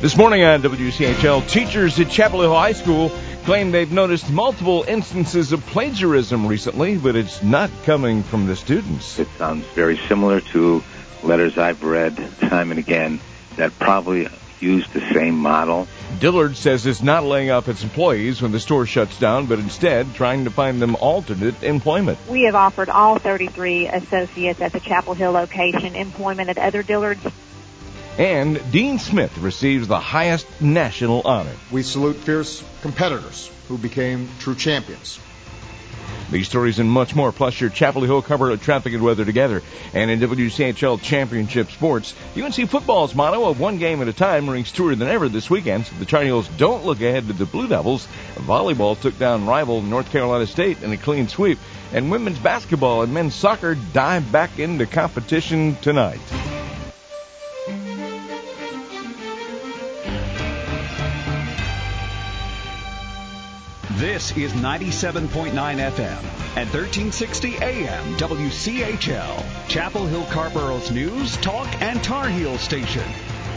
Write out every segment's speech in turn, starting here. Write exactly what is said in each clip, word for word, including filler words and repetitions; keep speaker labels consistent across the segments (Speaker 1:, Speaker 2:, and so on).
Speaker 1: This morning on W C H L, teachers at Chapel Hill High School claim they've noticed multiple instances of plagiarism recently, but it's not coming from the students.
Speaker 2: It sounds very similar to letters I've read time and again that probably use the same model.
Speaker 1: Dillard says it's not laying off its employees when the store shuts down, but instead trying to find them alternate employment.
Speaker 3: We have offered all thirty-three associates at the Chapel Hill location employment at other Dillards.
Speaker 1: And Dean Smith receives the highest national honor.
Speaker 4: We salute fierce competitors who became true champions.
Speaker 1: These stories and much more, plus your Chapel Hill cover of traffic and weather together. And in W C H L Championship Sports, U N C football's motto of one game at a time rings truer than ever this weekend. So the Tar Heels don't look ahead to the Blue Devils. Volleyball took down rival North Carolina State in a clean sweep. And women's basketball and men's soccer dive back into competition tonight.
Speaker 5: This is ninety-seven point nine F M and thirteen sixty A M W C H L, Chapel Hill Carborough's news, talk, and Tar Heel station.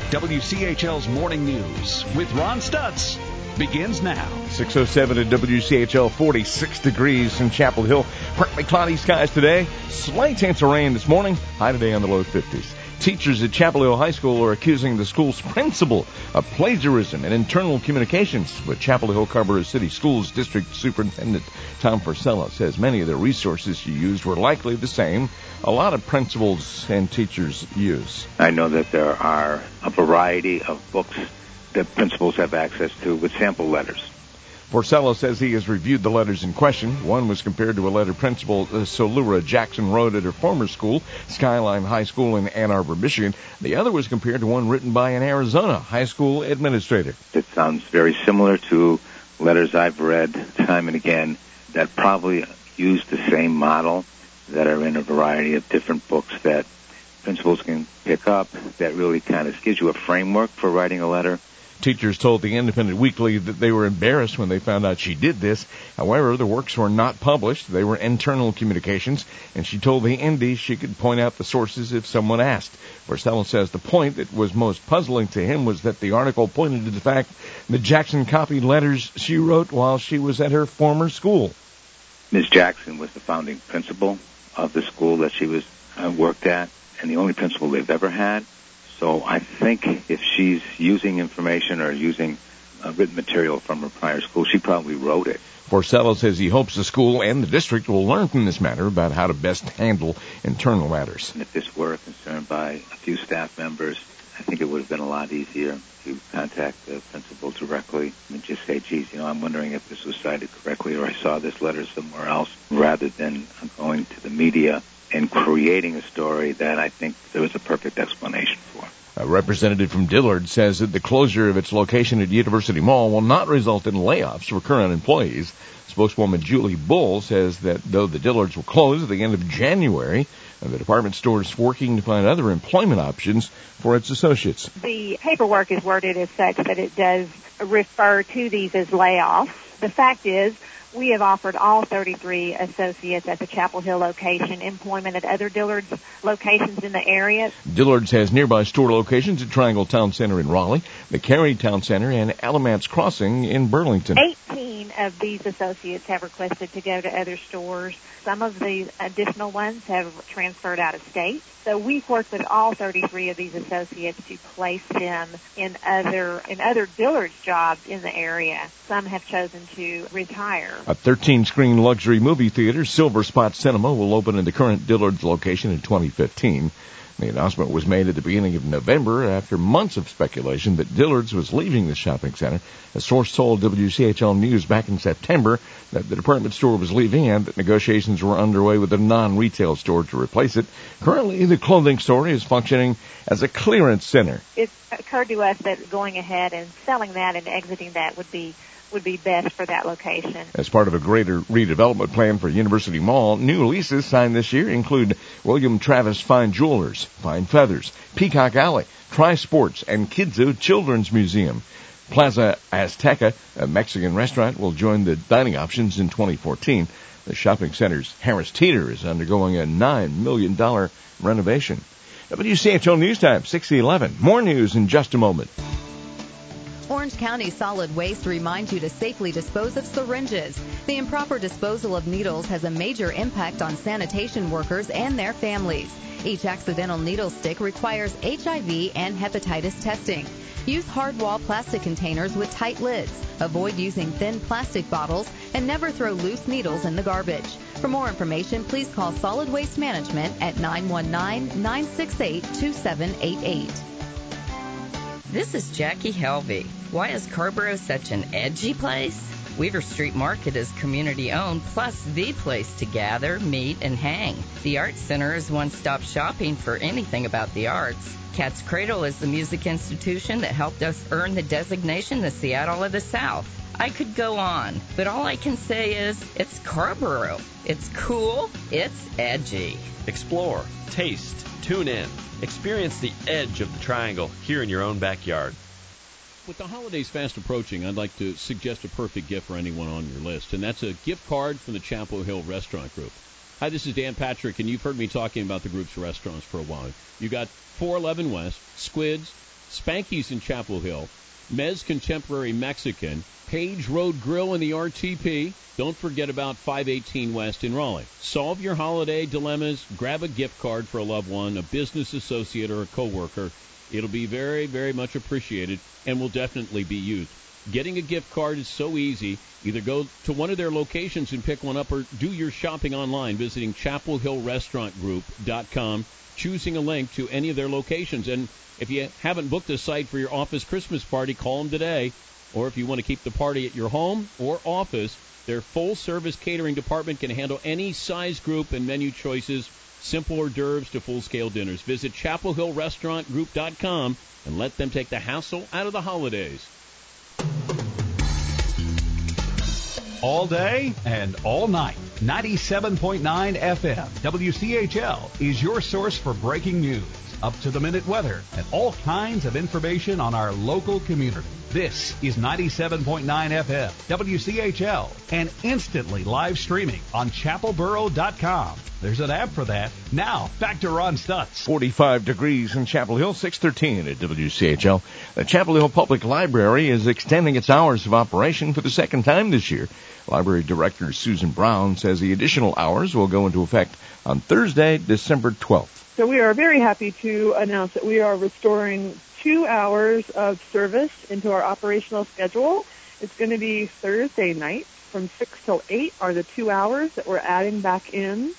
Speaker 5: W C H L's Morning News with Ron Stutz begins now.
Speaker 1: six oh seven at W C H L, forty-six degrees in Chapel Hill. Partly cloudy skies today. Slight chance of rain this morning. High today on the low fifties. Teachers at Chapel Hill High School are accusing the school's principal of plagiarism and internal communications. But Chapel Hill Carrboro City Schools District Superintendent Tom Forcella says many of the resources she used were likely the same a lot of principals and teachers use.
Speaker 2: I know that there are a variety of books that principals have access to with sample letters.
Speaker 1: Forcella says he has reviewed the letters in question. One was compared to a letter Principal uh, Solura Jackson wrote at her former school, Skyline High School in Ann Arbor, Michigan. The other was compared to one written by an Arizona high school administrator.
Speaker 2: It sounds very similar to letters I've read time and again that probably use the same model, that are in a variety of different books that principals can pick up, that really kind of gives you a framework for writing a letter.
Speaker 1: Teachers told the Independent Weekly that they were embarrassed when they found out she did this. However, the works were not published. They were internal communications, and she told the Indy she could point out the sources if someone asked. Forcella says the point that was most puzzling to him was that the article pointed to the fact that Jackson copied letters she wrote while she was at her former school.
Speaker 2: Miz Jackson was the founding principal of the school that she was uh, worked at, and the only principal they've ever had. So I think if she's using information or using uh, written material from her prior school, she probably wrote it.
Speaker 1: Forcella says he hopes the school and the district will learn from this matter about how to best handle internal matters.
Speaker 2: And if this were a concern by a few staff members, I think it would have been a lot easier to contact the principal directly and just say, geez, you know, I'm wondering if this was cited correctly or I saw this letter somewhere else, rather than going to the media and creating a story that I think there was a perfect explanation for.
Speaker 1: A representative from Dillard says that the closure of its location at University Mall will not result in layoffs for current employees. Spokeswoman Julie Bull says that though the Dillards will close at the end of January, the department store is working to find other employment options for its associates.
Speaker 3: The paperwork is worded as such that it does refer to these as layoffs. The fact is, we have offered all thirty-three associates at the Chapel Hill location employment at other Dillard's locations in the area.
Speaker 1: Dillard's has nearby store locations at Triangle Town Center in Raleigh, the Cary Town Center, and Alamance Crossing in Burlington.
Speaker 3: eighteen of these associates have requested to go to other stores. Some of the additional ones have transferred out of state. So we've worked with all thirty-three of these associates to place them in other in other Dillard's jobs in the area. Some have chosen to retire.
Speaker 1: A thirteen-screen luxury movie theater, Silver Spot Cinema, will open in the current Dillard's location in twenty fifteen. The announcement was made at the beginning of November after months of speculation that Dillard's was leaving the shopping center. A source told W C H L News back in September that the department store was leaving and that negotiations were underway with a non-retail store to replace it. Currently, the clothing store is functioning as a clearance center.
Speaker 3: It occurred to us that going ahead and selling that and exiting that would be would be best for that location.
Speaker 1: As part of a greater redevelopment plan for University Mall, new leases signed this year include William Travis Fine Jewelers, Fine Feathers, Peacock Alley, Tri-Sports, and Kidzo Children's Museum. Plaza Azteca, a Mexican restaurant, will join the dining options in twenty fourteen. The shopping center's Harris Teeter is undergoing a nine million dollars renovation. W C H L News Time, six eleven. More news in just a moment.
Speaker 6: Orange County Solid Waste reminds you to safely dispose of syringes. The improper disposal of needles has a major impact on sanitation workers and their families. Each accidental needle stick requires H I V and hepatitis testing. Use hard wall plastic containers with tight lids. Avoid using thin plastic bottles and never throw loose needles in the garbage. For more information, please call Solid Waste Management at nine one nine, nine six eight, two seven eight eight.
Speaker 7: This is Jackie Helvey. Why is Carrboro such an edgy place? Weaver Street Market is community-owned, plus the place to gather, meet, and hang. The Arts Center is one-stop shopping for anything about the arts. Cat's Cradle is the music institution that helped us earn the designation the Seattle of the South. I could go on, but all I can say is it's Carrboro. It's cool. It's edgy.
Speaker 8: Explore, taste, tune in. Experience the edge of the triangle here in your own backyard.
Speaker 9: With the holidays fast approaching, I'd like to suggest a perfect gift for anyone on your list, and that's a gift card from the Chapel Hill Restaurant Group. Hi, this is Dan Patrick, and you've heard me talking about the group's restaurants for a while. You got four eleven West, Squids, Spanky's in Chapel Hill, Mez Contemporary Mexican, Page Road Grill in the R T P. Don't forget about five eighteen West in Raleigh. Solve your holiday dilemmas. Grab a gift card for a loved one, a business associate, or a coworker. It'll be very, very much appreciated and will definitely be used. Getting a gift card is so easy. Either go to one of their locations and pick one up or do your shopping online visiting chapel hill restaurant group dot com, choosing a link to any of their locations. And if you haven't booked a site for your office Christmas party, call them today. Or if you want to keep the party at your home or office, their full-service catering department can handle any size group and menu choices, simple hors d'oeuvres to full-scale dinners. Visit chapel hill restaurant group dot com and let them take the hassle out of the holidays.
Speaker 5: All day and all night, ninety-seven point nine F M. W C H L is your source for breaking news, up-to-the-minute weather, and all kinds of information on our local community. This is ninety-seven point nine F M, W C H L, and instantly live streaming on chapel boro dot com. There's an app for that. Now, back to Ron Stutz.
Speaker 1: forty-five degrees in Chapel Hill, six thirteen at W C H L. The Chapel Hill Public Library is extending its hours of operation for the second time this year. Library Director Susan Brown says the additional hours will go into effect on Thursday, December twelfth.
Speaker 10: So we are very happy to announce that we are restoring two hours of service into our operational schedule. It's going to be Thursday night from six till eight are the two hours that we're adding back in.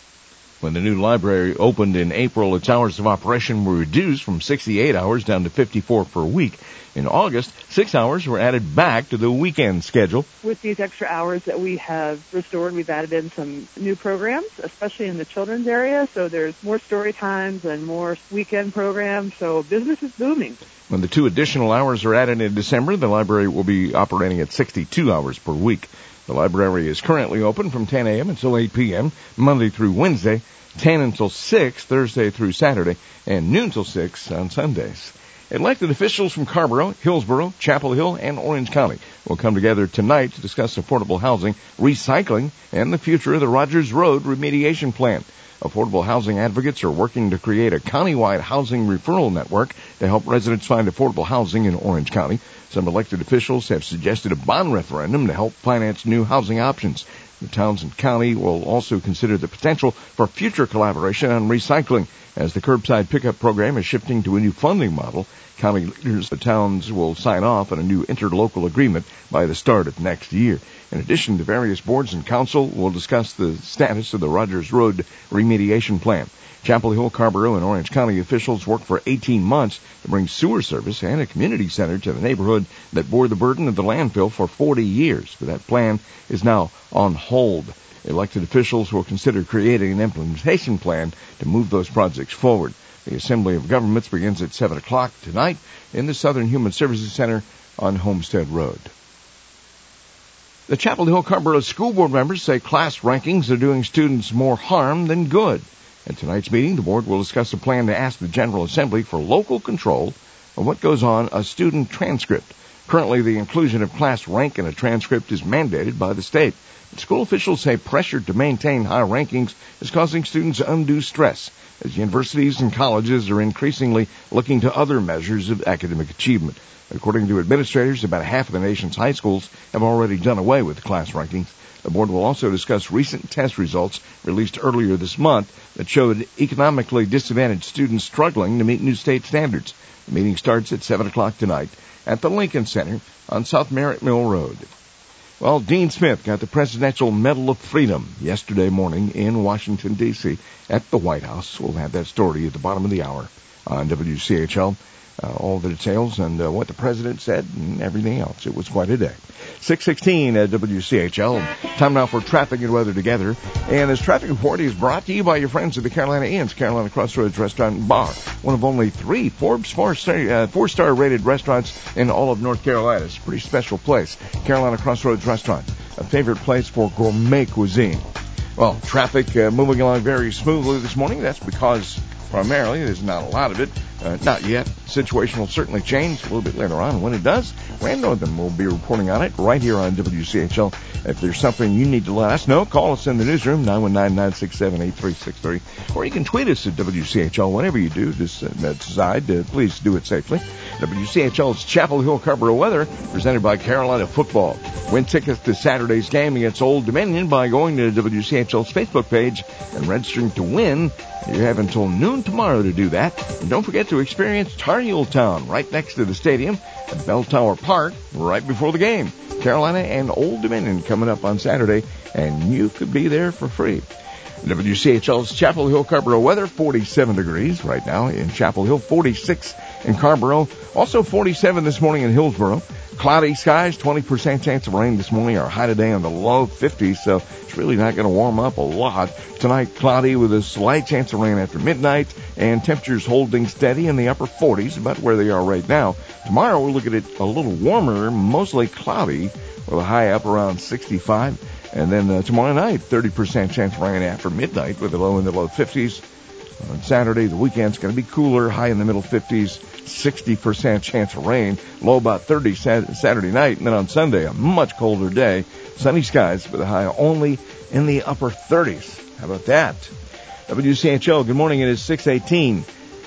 Speaker 1: When the new library opened in April, its hours of operation were reduced from sixty-eight hours down to fifty-four per week. In August, six hours were added back to the weekend schedule.
Speaker 10: With these extra hours that we have restored, we've added in some new programs, especially in the children's area. So there's more story times and more weekend programs. So business is booming.
Speaker 1: When the two additional hours are added in December, the library will be operating at sixty-two hours per week. The library is currently open from ten a.m. until eight p.m., Monday through Wednesday, ten until six, Thursday through Saturday, and noon till six on Sundays. Elected officials from Carrboro, Hillsboro, Chapel Hill, and Orange County will come together tonight to discuss affordable housing, recycling, and the future of the Rogers Road remediation plan. Affordable housing advocates are working to create a countywide housing referral network to help residents find affordable housing in Orange County. Some elected officials have suggested a bond referendum to help finance new housing options. The Townsend County will also consider the potential for future collaboration on recycling. As the curbside pickup program is shifting to a new funding model, county leaders of the towns will sign off on a new interlocal agreement by the start of next year. In addition, the various boards and council will discuss the status of the Rogers Road remediation plan. Chapel Hill, Carrboro, and Orange County officials worked for eighteen months to bring sewer service and a community center to the neighborhood that bore the burden of the landfill for forty years. But that plan is now on hold. Elected officials will consider creating an implementation plan to move those projects forward. The Assembly of Governments begins at seven o'clock tonight in the Southern Human Services Center on Homestead Road. The Chapel Hill Carrboro School Board members say class rankings are doing students more harm than good. At tonight's meeting, the board will discuss a plan to ask the General Assembly for local control of what goes on a student transcript. Currently, the inclusion of class rank in a transcript is mandated by the state. School officials say pressure to maintain high rankings is causing students undue stress. as universities and colleges are increasingly looking to other measures of academic achievement. According to administrators, about half of the nation's high schools have already done away with class rankings. The board will also discuss recent test results released earlier this month that showed economically disadvantaged students struggling to meet new state standards. The meeting starts at seven o'clock tonight at the Lincoln Center on South Merritt Mill Road. Well, Dean Smith got the Presidential Medal of Freedom yesterday morning in Washington, D C at the White House. We'll have that story at the bottom of the hour on W C H L. Uh, all the details and uh, what the president said and everything else. It was quite a day. six sixteen at W C H L. Time now for traffic and weather together. And this traffic report is brought to you by your friends at the Carolina Inn's Carolina Crossroads Restaurant and Bar, one of only three Forbes four-star, uh, four-star rated restaurants in all of North Carolina. It's a pretty special place. Carolina Crossroads Restaurant, a favorite place for gourmet cuisine. Well, traffic uh, moving along very smoothly this morning. That's because primarily there's not a lot of it. Uh, not yet. Situation will certainly change a little bit later on. When it does, Rand Northern will be reporting on it right here on W C H L. If there's something you need to let us know, call us in the newsroom, nine one nine, nine six seven, eight three six three. Or you can tweet us at W C H L. Whenever you do this, uh, decide, uh, please do it safely. W C H L's Chapel Hill Carrboro weather, presented by Carolina Football. Win tickets to Saturday's game against Old Dominion by going to W C H L's Facebook page and registering to win. You have until noon tomorrow to do that. And don't forget to experience Tar Heel Town right next to the stadium at Bell Tower Park right before the game. Carolina and Old Dominion coming up on Saturday, and you could be there for free. W C H L's Chapel Hill Carrboro weather, forty-seven degrees right now in Chapel Hill, forty-six in Carrboro, also forty-seven this morning in Hillsboro. Cloudy skies, twenty percent chance of rain this morning. Our high today on the low fifties, so it's really not going to warm up a lot. Tonight, cloudy with a slight chance of rain after midnight, and temperatures holding steady in the upper forties, about where they are right now. Tomorrow, we'll look at it a little warmer, mostly cloudy, with a high up around sixty-five. And then uh, tomorrow night, thirty percent chance of rain after midnight with a low in the low fifties. On Saturday, the weekend's going to be cooler, high in the middle fifties, sixty percent chance of rain, low about thirty Saturday night. And then on Sunday, a much colder day, sunny skies with a high only in the upper thirties. How about that? W C H L, good morning. It is six eighteen.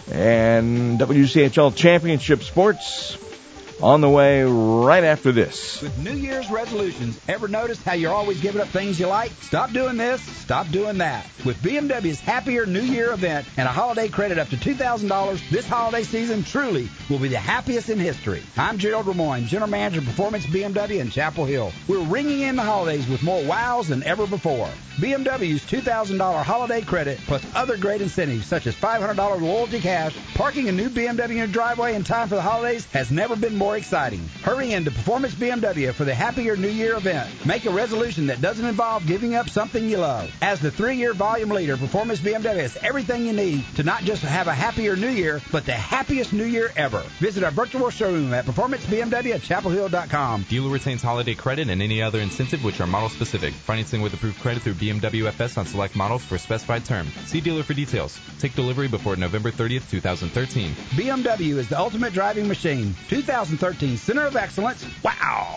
Speaker 1: And W C H L Championship Sports on the way right after this.
Speaker 11: With New Year's resolutions, ever notice how you're always giving up things you like? Stop doing this, stop doing that. With B M W's Happier New Year event and a holiday credit up to two thousand dollars, this holiday season truly will be the happiest in history. I'm Gerald Ramoyne, General Manager of Performance B M W in Chapel Hill. We're ringing in the holidays with more wows than ever before. B M W's two thousand dollars holiday credit plus other great incentives such as five hundred dollars loyalty cash. Parking a new B M W in your driveway in time for the holidays has never been more exciting. Hurry into Performance B M W for the Happier New Year event. Make a resolution that doesn't involve giving up something you love. As the three-year volume leader, Performance B M W has everything you need to not just have a happier New Year, but the happiest New Year ever. Visit our virtual showroom at Performance B M W at chapel hill dot com.
Speaker 12: Dealer retains holiday credit and any other incentive which are model specific. Financing with approved credit through B M W F S on select models for a specified term. See dealer for details. Take delivery before November thirtieth, twenty thirteen.
Speaker 11: B M W is the ultimate driving machine. twenty thirteen Center of Excellence. Wow!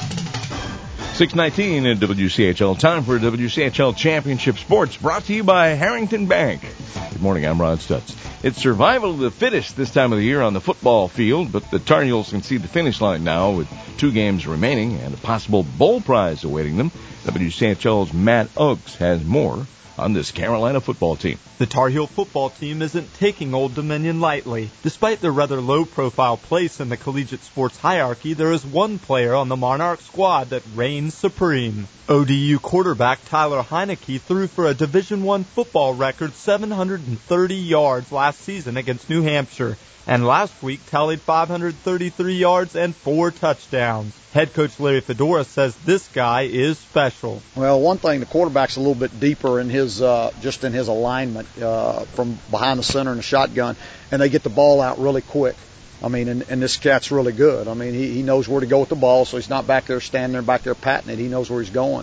Speaker 1: six nineteen at W C H L. Time for W C H L Championship Sports, brought to you by Harrington Bank. Good morning, I'm Ron Stutz. It's survival of the fittest this time of the year on the football field, but the Tar Heels can see the finish line now with two games remaining and a possible bowl prize awaiting them. W C H L's Matt Oakes has more on this Carolina football team.
Speaker 13: The Tar Heel football team isn't taking Old Dominion lightly. Despite their rather low-profile place in the collegiate sports hierarchy, there is one player on the Monarch squad that reigns supreme. O D U quarterback Tyler Heineke threw for a Division I football record seven hundred thirty yards last season against New Hampshire, and last week tallied five hundred thirty-three yards and four touchdowns. Head coach Larry Fedora says this guy is special.
Speaker 14: Well, one thing, the quarterback's a little bit deeper in his, uh, just in his alignment uh, from behind the center in the shotgun, and they get the ball out really quick. I mean, and, and this cat's really good. I mean, he, he knows where to go with the ball, so he's not back there standing there, back there patting it. He knows where he's going.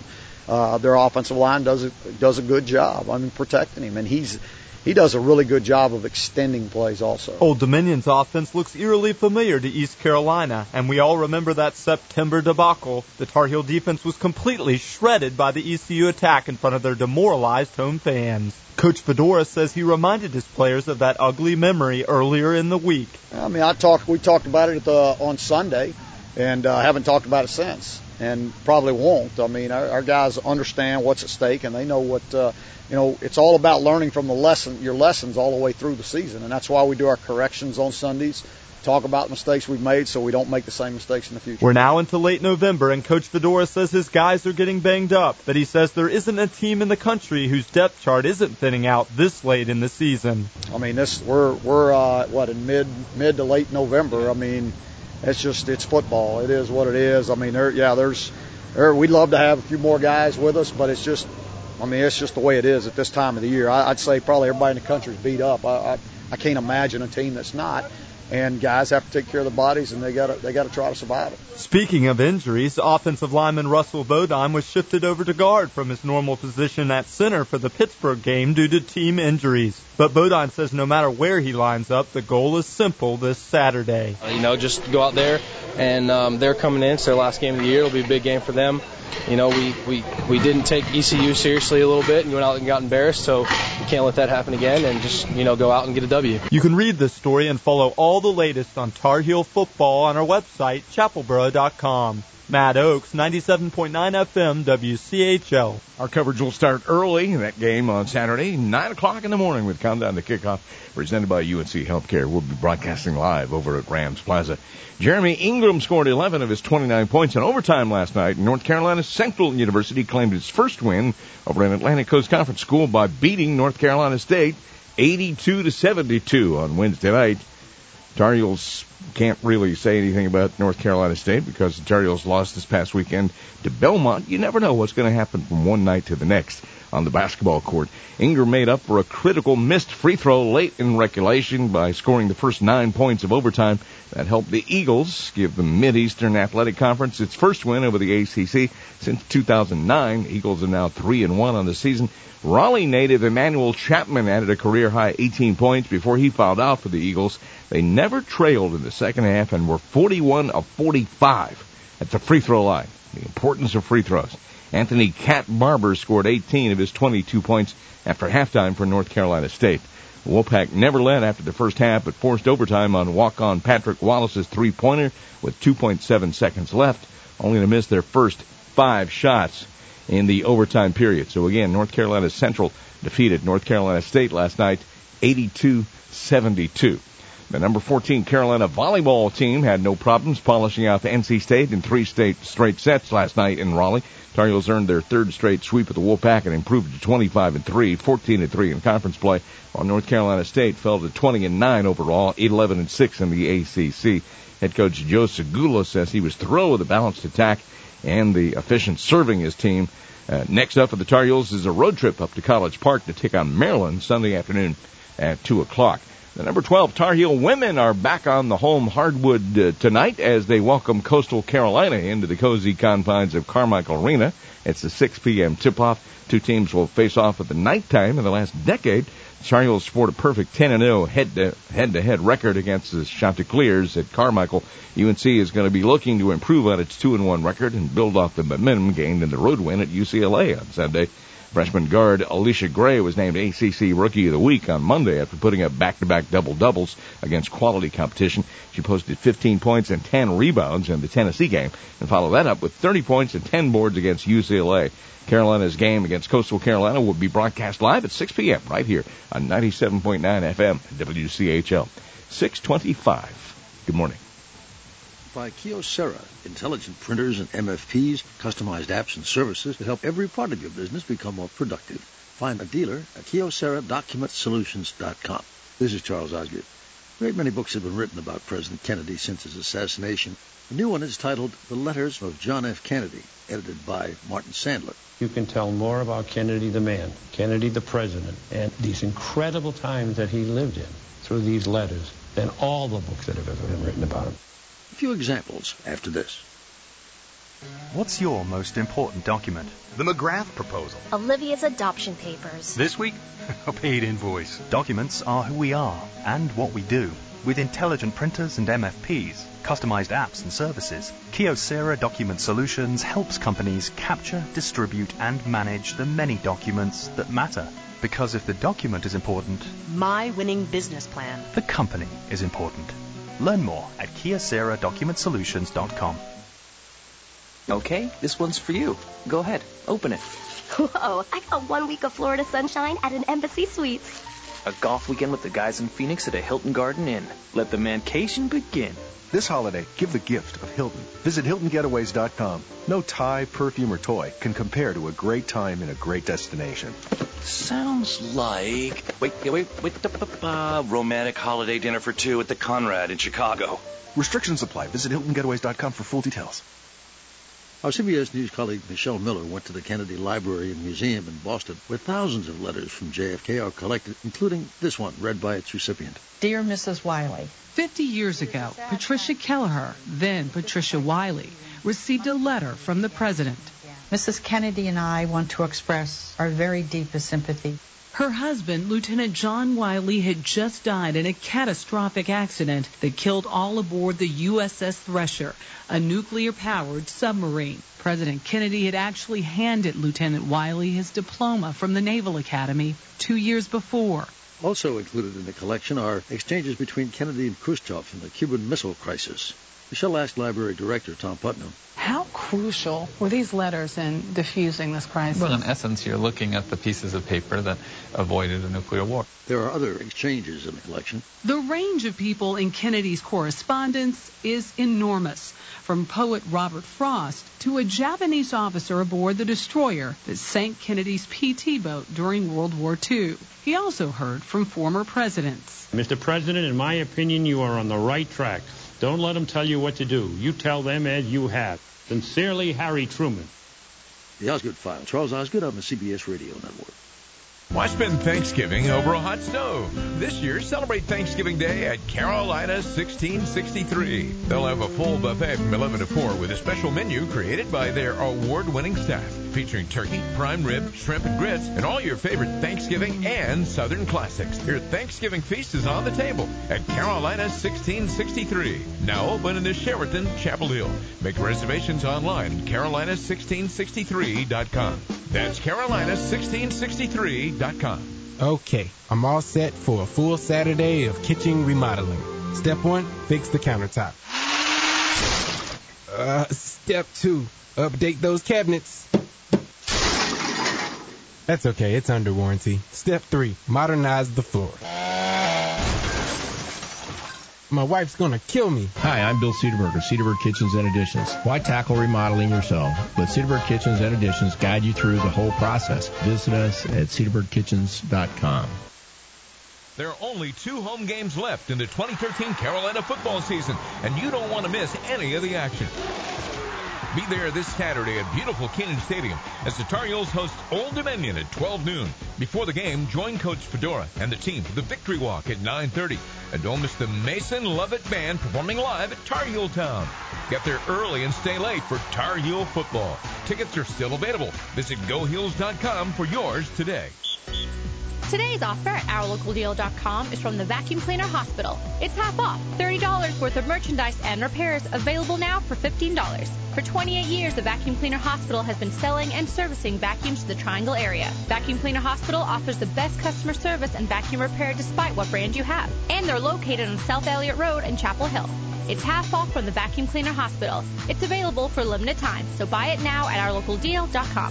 Speaker 14: uh, their offensive line does a, does a good job. I mean, protecting him, and he's he does a really good job of extending plays also.
Speaker 13: Old Dominion's offense looks eerily familiar to East Carolina, and we all remember that September debacle. The Tar Heel defense was completely shredded by the E C U attack in front of their demoralized home fans. Coach Fedora says he reminded his players of that ugly memory earlier in the week.
Speaker 14: I mean, I talked. We talked about it at the, on Sunday, and uh, haven't talked about it since, and probably won't. I mean, our, our guys understand what's at stake, and they know what. Uh, you know, it's all about learning from the lesson, your lessons all the way through the season, and that's why we do our corrections on Sundays. Talk about mistakes we've made so we don't make the same mistakes in the future.
Speaker 13: We're now into late November, and Coach Fedora says his guys are getting banged up, but he says there isn't a team in the country whose depth chart isn't thinning out this late in the season.
Speaker 14: I mean, this we're we're uh, what in mid mid to late November. I mean, it's just it's football. It is what it is. I mean, there yeah, there's there, we'd love to have a few more guys with us, but it's just I mean, it's just the way it is at this time of the year. I, I'd say probably everybody in the country is beat up. I, I I can't imagine a team that's not. And guys have to take care of the bodies, and they got to they got to try to survive it.
Speaker 13: Speaking of injuries, offensive lineman Russell Bodine was shifted over to guard from his normal position at center for the Pittsburgh game due to team injuries. But Bodine says no matter where he lines up, the goal is simple this Saturday.
Speaker 15: Uh, you know, just go out there, and um, they're coming in. It's their last game of the year. It'll be a big game for them. You know, we, we, we didn't take E C U seriously a little bit and went out and got embarrassed, so we can't let that happen again and just, you know, go out and get a W.
Speaker 13: You can read this story and follow all the latest on Tar Heel football on our website, chapel boro dot com. Matt Oakes, ninety-seven point nine F M, W C H L.
Speaker 1: Our coverage will start early in that game on Saturday, nine o'clock in the morning with countdown to kickoff, presented by U N C Healthcare. We'll be broadcasting live over at Rams Plaza. Jeremy Ingram scored eleven of his twenty-nine points in overtime last night. North Carolina Central University claimed its first win over an Atlantic Coast Conference school by beating North Carolina State eighty-two to seventy-two on Wednesday night. Tar Heels can't really say anything about North Carolina State because the Tar Heels lost this past weekend to Belmont. You never know what's going to happen from one night to the next on the basketball court. Ingram made up for a critical missed free throw late in regulation by scoring the first nine points of overtime. That helped the Eagles give the Mid-Eastern Athletic Conference its first win over the A C C since two thousand nine. Eagles are now three and one on the season. Raleigh native Emmanuel Chapman added a career-high eighteen points before he fouled out for the Eagles. They never trailed in the second half and were forty-one of forty-five at the free throw line. The importance of free throws. Anthony Cat Barber scored eighteen of his twenty-two points after halftime for North Carolina State. Wolfpack never led after the first half, but forced overtime on walk-on Patrick Wallace's three-pointer with two point seven seconds left, only to miss their first five shots in the overtime period. So again, North Carolina Central defeated North Carolina State last night, eighty-two seventy-two. The number fourteen Carolina volleyball team had no problems polishing out the N C State in three state straight sets last night in Raleigh. Tar Heels earned their third straight sweep of the Wolfpack and improved to twenty-five and three, fourteen and three in conference play, while North Carolina State fell to twenty and nine overall, eleven and six in the A C C. Head coach Joe Segula says he was thrilled with the balanced attack and the efficient serving his team. Uh, next up for the Tar Heels is a road trip up to College Park to take on Maryland Sunday afternoon at two o'clock. The number twelve Tar Heel women are back on the home hardwood uh, tonight as they welcome Coastal Carolina into the cozy confines of Carmichael Arena. It's a six p.m. tip-off. Two teams will face off at the nighttime in the last decade. Tar Heels sport a perfect ten and oh head-to-head record against the Chanticleers at Carmichael. U N C is going to be looking to improve on its two and one record and build off the momentum gained in the road win at U C L A on Sunday. Freshman guard Alicia Gray was named A C C Rookie of the Week on Monday after putting up back-to-back double-doubles against quality competition. She posted fifteen points and ten rebounds in the Tennessee game and followed that up with thirty points and ten boards against U C L A. Carolina's game against Coastal Carolina will be broadcast live at six p.m. right here on ninety-seven point nine F M W C H L. six twenty-five. Good morning.
Speaker 16: By Kyocera, intelligent printers and M F Ps, customized apps and services that help every part of your business become more productive. Find a dealer at kyocera document solutions dot com. This is Charles Osgood. A great many books have been written about President Kennedy since his assassination. The new one is titled The Letters of John F. Kennedy, edited by Martin Sandler.
Speaker 17: You can tell more about Kennedy the man, Kennedy the president, and these incredible times that he lived in through these letters than all the books that have ever been written about him.
Speaker 16: A few examples after this.
Speaker 18: What's your most important document?
Speaker 19: The McGrath proposal.
Speaker 20: Olivia's adoption papers.
Speaker 19: This week, a paid invoice.
Speaker 18: Documents are who we are and what we do. With intelligent printers and M F Ps, customized apps and services, Kyocera Document Solutions helps companies capture, distribute, and manage the many documents that matter. Because if the document is important,
Speaker 21: my winning business plan,
Speaker 18: the company is important. Learn more at Kyocera Document Solutions dot com.
Speaker 22: Okay, this one's for you. Go ahead, open it.
Speaker 20: Whoa, I got one week of Florida sunshine at an Embassy Suites.
Speaker 22: A golf weekend with the guys in Phoenix at a Hilton Garden Inn. Let the mancation begin.
Speaker 23: This holiday, give the gift of Hilton. Visit Hilton Getaways dot com. No tie, perfume, or toy can compare to a great time in a great destination.
Speaker 24: Sounds like... Wait, wait, wait, wait, uh, romantic holiday dinner for two at the Conrad in Chicago.
Speaker 23: Restrictions apply. Visit Hilton Getaways dot com for full details.
Speaker 16: Our C B S News colleague Michelle Miller went to the Kennedy Library and Museum in Boston, where thousands of letters from J F K are collected, including this one, read by its recipient.
Speaker 25: Dear Missus Wiley, fifty years ago, Patricia Kelleher, then Patricia Wiley, received a letter from the president.
Speaker 26: Missus Kennedy and I want to express our very deepest sympathy.
Speaker 25: Her husband, Lieutenant John Wiley, had just died in a catastrophic accident that killed all aboard the U S S Thresher, a nuclear-powered submarine. President Kennedy had actually handed Lieutenant Wiley his diploma from the Naval Academy two years before.
Speaker 16: Also included in the collection are exchanges between Kennedy and Khrushchev in the Cuban Missile Crisis. Michelle asked Library Director Tom Putnam,
Speaker 25: how crucial were these letters in diffusing this crisis?
Speaker 27: Well, in essence, you're looking at the pieces of paper that avoided a nuclear war.
Speaker 16: There are other exchanges in the collection.
Speaker 25: The range of people in Kennedy's correspondence is enormous, from poet Robert Frost to a Japanese officer aboard the destroyer that sank Kennedy's P T boat during World War Two. He also heard from former presidents.
Speaker 17: Mister President, in my opinion, you are on the right track. Don't let them tell you what to do. You tell them as you have. Sincerely, Harry Truman.
Speaker 16: The Osgood File. Charles Osgood on the C B S Radio Network.
Speaker 1: Why spend Thanksgiving over a hot stove? This year, celebrate Thanksgiving Day at Carolina sixteen sixty-three. They'll have a full buffet from eleven to four with a special menu created by their award-winning staff, featuring turkey, prime rib, shrimp, and grits, and all your favorite Thanksgiving and Southern classics. Your Thanksgiving feast is on the table at Carolina sixteen sixty-three. Now open in the Sheraton, Chapel Hill. Make reservations online at carolina sixteen sixty-three dot com. That's carolina sixteen sixty-three dot com.
Speaker 28: Okay, I'm all set for a full Saturday of kitchen remodeling. Step one, fix the countertop. Uh, step two, update those cabinets. That's okay, it's under warranty. Step three, modernize the floor. My wife's gonna kill me.
Speaker 29: Hi, I'm Bill Cedarberg of Cedarberg Kitchens and Additions. Why tackle remodeling yourself? Let Cedarberg Kitchens and Additions guide you through the whole process. Visit us at cedarberg kitchens dot com.
Speaker 1: There are only two home games left in the twenty thirteen Carolina football season, and you don't want to miss any of the action. Be there this Saturday at beautiful Kenan Stadium as the Tar Heels host Old Dominion at twelve noon. Before the game, join Coach Fedora and the team for the Victory Walk at nine thirty. And don't miss the Mason Lovett Band performing live at Tar Heel Town. Get there early and stay late for Tar Heel football. Tickets are still available. Visit go heels dot com for yours today.
Speaker 30: Today's offer at our local deal dot com is from the Vacuum Cleaner Hospital. It's half off, thirty dollars worth of merchandise and repairs available now for fifteen dollars. For twenty-eight years, the Vacuum Cleaner Hospital has been selling and servicing vacuums to the Triangle area. Vacuum Cleaner Hospital offers the best customer service and vacuum repair despite what brand you have. And they're located on South Elliott Road in Chapel Hill. It's half off from the Vacuum Cleaner Hospital. It's available for a limited time, so buy it now at our local deal dot com.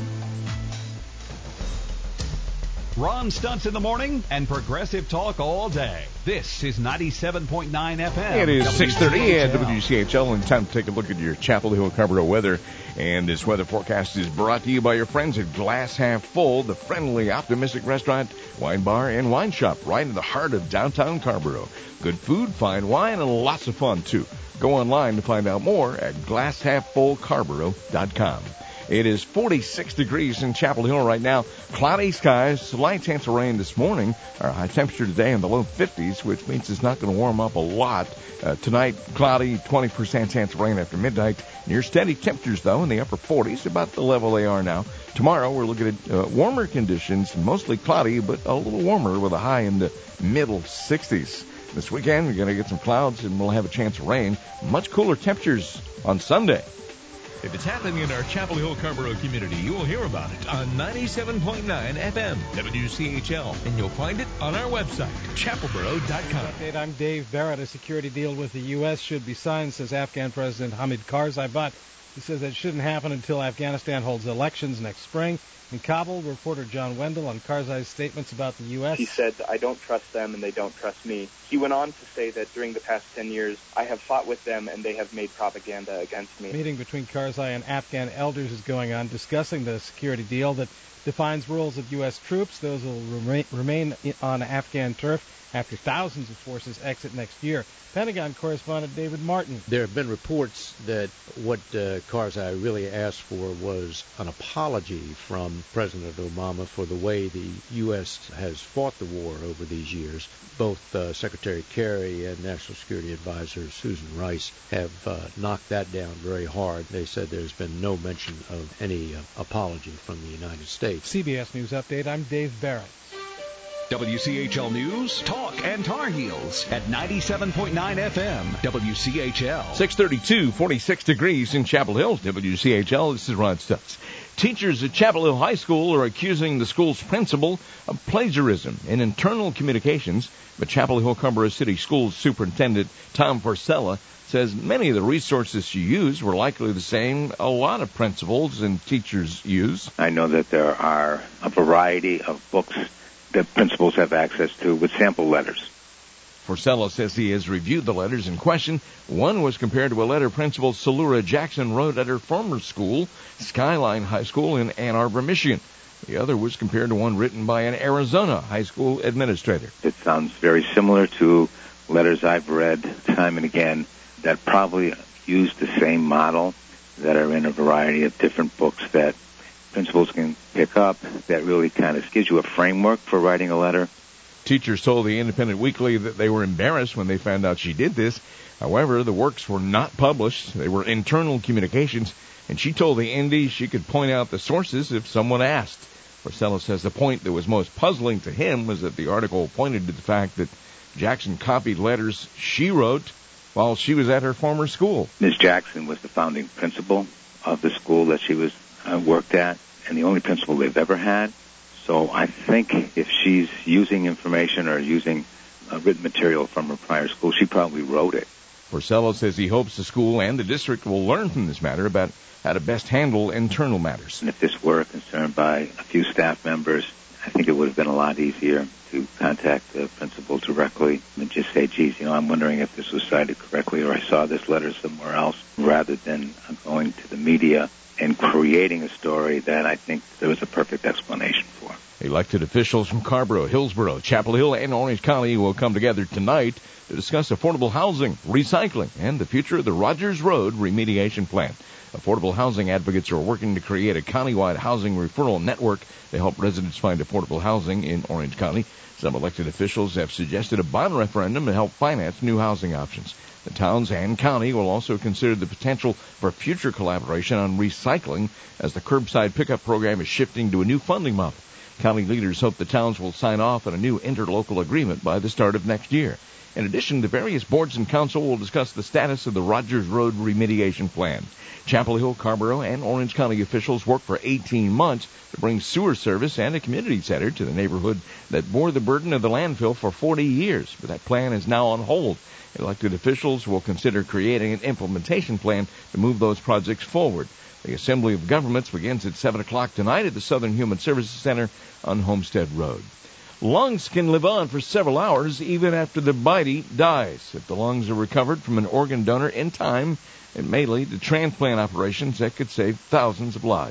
Speaker 5: Ron Stutz in the morning and progressive talk all day. This is ninety-seven point nine F M.
Speaker 1: It is six thirty at W C H L, and time to take a look at your Chapel Hill Carrboro weather. And this weather forecast is brought to you by your friends at Glass Half Full, the friendly, optimistic restaurant, wine bar, and wine shop right in the heart of downtown Carrboro. Good food, fine wine, and lots of fun, too. Go online to find out more at glass half full carrboro dot com. It is forty-six degrees in Chapel Hill right now. Cloudy skies, slight chance of rain this morning. Our high temperature today in the low fifties, which means it's not going to warm up a lot. Uh, tonight, cloudy, twenty percent chance of rain after midnight. Near steady temperatures, though, in the upper forties, about the level they are now. Tomorrow, we're looking at uh, warmer conditions, mostly cloudy, but a little warmer with a high in the middle sixties. This weekend, we're going to get some clouds, and we'll have a chance of rain. Much cooler temperatures on Sunday.
Speaker 2: If it's happening in our Chapel Hill Carrboro community, you will hear about it on ninety-seven point nine F M W C H L, and you'll find it on our website, chapel boro dot com.
Speaker 3: Update, I'm Dave Barrett. A security deal with the U S should be signed, says Afghan President Hamid Karzai, but he says that shouldn't happen until Afghanistan holds elections next spring. In Kabul, reporter John Wendell on Karzai's statements about the U S.
Speaker 4: He said, I don't trust them and they don't trust me. He went on to say that during the past ten years, I have fought with them and they have made propaganda against me.
Speaker 3: A meeting between Karzai and Afghan elders is going on discussing the security deal that defines roles of U S troops. Those will remain, remain on Afghan turf after thousands of forces exit next year. Pentagon correspondent David Martin.
Speaker 6: There have been reports that what uh, Karzai really asked for was an apology from President Obama for the way the U S has fought the war over these years. Both uh, Secretary Kerry and National Security Advisor Susan Rice have uh, knocked that down very hard. They said there's been no mention of any uh, apology from the United States.
Speaker 3: C B S News Update, I'm Dave Barrett.
Speaker 5: W C H L News, Talk, and Tar Heels at ninety-seven point nine F M, W C H L.
Speaker 1: six thirty-two, forty-six degrees in Chapel Hill, W C H L. This is Ron Stutz. Teachers at Chapel Hill High School are accusing the school's principal of plagiarism in internal communications, but Chapel Hill Carrboro City Schools Superintendent Tom Forcella says many of the resources she used were likely the same a lot of principals and teachers use.
Speaker 7: I know that there are a variety of books that principals have access to with sample letters.
Speaker 1: Forcella says he has reviewed the letters in question. One was compared to a letter Principal Salura Jackson wrote at her former school, Skyline High School in Ann Arbor, Michigan. The other was compared to one written by an Arizona high school administrator.
Speaker 7: It sounds very similar to letters I've read time and again that probably use the same model, that are in a variety of different books that principals can pick up, that really kind of gives you a framework for writing a letter.
Speaker 1: Teachers told the Independent Weekly that they were embarrassed when they found out she did this. However, the works were not published. They were internal communications, and she told the Indy she could point out the sources if someone asked. Forcella says the point that was most puzzling to him was that the article pointed to the fact that Jackson copied letters she wrote while she was at her former school.
Speaker 7: Miz Jackson was the founding principal of the school that she was uh, worked at, and the only principal they've ever had. So I think if she's using information or using uh, written material from her prior school, she probably wrote it.
Speaker 1: Forcella says he hopes the school and the district will learn from this matter about how to best handle internal matters.
Speaker 7: And if this were a concern by a few staff members, I think it would have been a lot easier to contact the principal directly and just say, geez, you know, I'm wondering if this was cited correctly, or I saw this letter somewhere else, rather than going to the media and creating a story that I think there was a perfect explanation for.
Speaker 1: Elected officials from Carrboro, Hillsborough, Chapel Hill, and Orange County will come together tonight to discuss affordable housing, recycling, and the future of the Rogers Road remediation plan. Affordable housing advocates are working to create a countywide housing referral network to help residents find affordable housing in Orange County. Some elected officials have suggested a bond referendum to help finance new housing options. The towns and county will also consider the potential for future collaboration on recycling as the curbside pickup program is shifting to a new funding model. County leaders hope the towns will sign off on a new interlocal agreement by the start of next year. In addition, the various boards and council will discuss the status of the Rogers Road remediation plan. Chapel Hill, Carrboro, and Orange County officials worked for eighteen months to bring sewer service and a community center to the neighborhood that bore the burden of the landfill for forty years, but that plan is now on hold. Elected officials will consider creating an implementation plan to move those projects forward. The Assembly of Governments begins at seven o'clock tonight at the Southern Human Services Center on Homestead Road. Lungs can live on for several hours even after the bitey dies. If the lungs are recovered from an organ donor in time, it may lead to transplant operations that could save thousands of lives.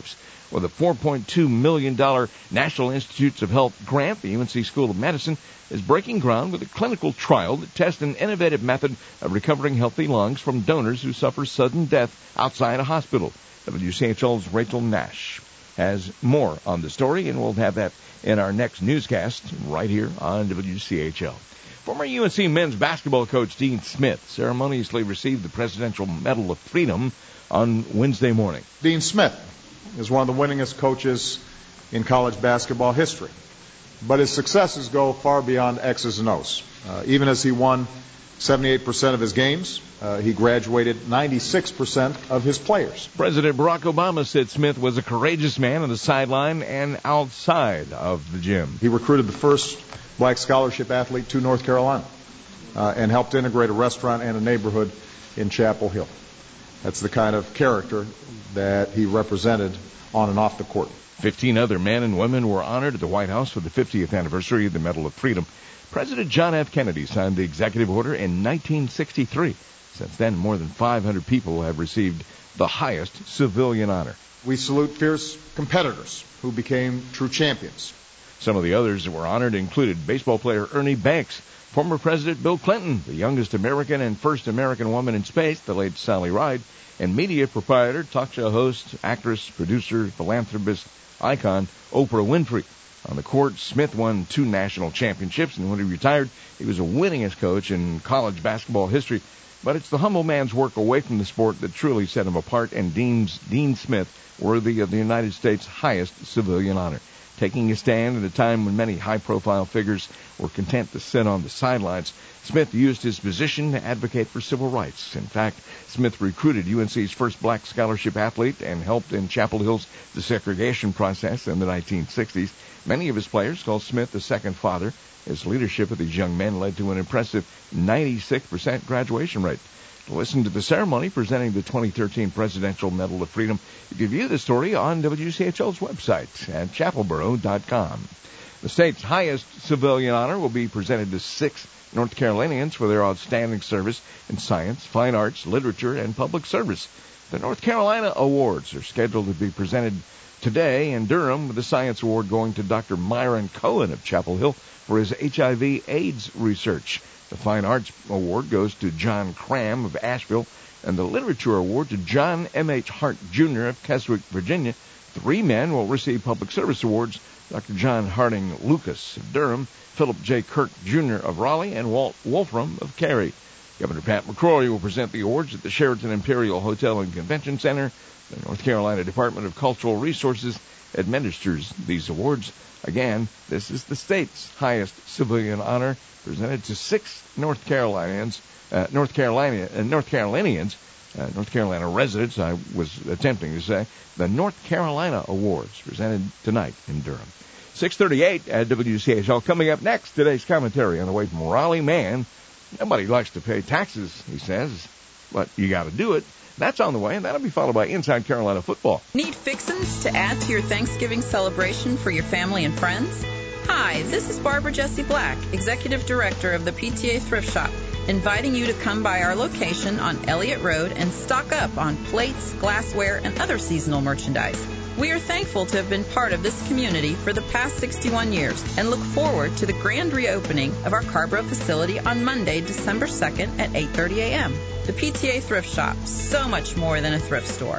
Speaker 1: With a four point two million dollars National Institutes of Health grant, the U N C School of Medicine is breaking ground with a clinical trial that tests an innovative method of recovering healthy lungs from donors who suffer sudden death outside a hospital. W C H L's Rachel Nash has more on the story, and we'll have that in our next newscast right here on W C H L. Former U N C men's basketball coach Dean Smith ceremoniously received the Presidential Medal of Freedom on Wednesday morning.
Speaker 8: Dean Smith is one of the winningest coaches in college basketball history, but his successes go far beyond X's and O's. Uh, even as he won seventy-eight percent of his games, uh, he graduated ninety-six percent of his players.
Speaker 1: President Barack Obama said Smith was a courageous man on the sideline and outside of the gym.
Speaker 8: He recruited the first black scholarship athlete to North Carolina uh, and helped integrate a restaurant and a neighborhood in Chapel Hill. That's the kind of character that he represented on and off the court.
Speaker 1: Fifteen other men and women were honored at the White House for the fiftieth anniversary of the Medal of Freedom. President John F. Kennedy signed the executive order in nineteen sixty-three. Since then, more than five hundred people have received the highest civilian honor.
Speaker 8: We salute fierce competitors who became true champions.
Speaker 1: Some of the others that were honored included baseball player Ernie Banks, former President Bill Clinton, the youngest American and first American woman in space, the late Sally Ride, and media proprietor, talk show host, actress, producer, philanthropist, icon Oprah Winfrey. On the court, Smith won two national championships, and when he retired, he was the winningest coach in college basketball history. But it's the humble man's work away from the sport that truly set him apart, and Dean's, Dean Smith worthy of the United States' highest civilian honor. Taking a stand at a time when many high-profile figures were content to sit on the sidelines, Smith used his position to advocate for civil rights. In fact, Smith recruited U N C's first black scholarship athlete and helped in Chapel Hill's desegregation process in the nineteen sixties. Many of his players called Smith the second father. His leadership of these young men led to an impressive ninety-six percent graduation rate. To listen to the ceremony presenting the twenty thirteen Presidential Medal of Freedom, you can view the story on W C H L's website at chapel borough dot com. The state's highest civilian honor will be presented to six North Carolinians for their outstanding service in science, fine arts, literature, and public service. The North Carolina Awards are scheduled to be presented today in Durham, with the Science Award going to Doctor Myron Cohen of Chapel Hill for his H I V AIDS research. The Fine Arts Award goes to John Cram of Asheville, and the Literature Award to John M H Hart Junior of Keswick, Virginia. Three men will receive Public Service Awards: Doctor John Harding Lucas of Durham, Philip J. Kirk Junior of Raleigh, and Walt Wolfram of Cary. Governor Pat McCrory will present the awards at the Sheraton Imperial Hotel and Convention Center. The North Carolina Department of Cultural Resources administers these awards. Again, this is the state's highest civilian honor, presented to six North Carolinians, uh, North Carolina, uh, North Carolinians, uh, North Carolina residents. I was attempting to say the North Carolina Awards presented tonight in Durham. six thirty-eight at W C H L. Coming up next, today's commentary on the way from Raleigh. Man, nobody likes to pay taxes, he says, but you got to do it. That's on the way, and that'll be followed by Inside Carolina Football.
Speaker 9: Need fixins to add to your Thanksgiving celebration for your family and friends? Hi, this is Barbara Jessie Black, Executive Director of the P T A Thrift Shop, inviting you to come by our location on Elliott Road and stock up on plates, glassware, and other seasonal merchandise. We are thankful to have been part of this community for the past sixty-one years and look forward to the grand reopening of our Carborough facility on Monday, December second at eight thirty a.m. The P T A Thrift Shop, so much more than a thrift store.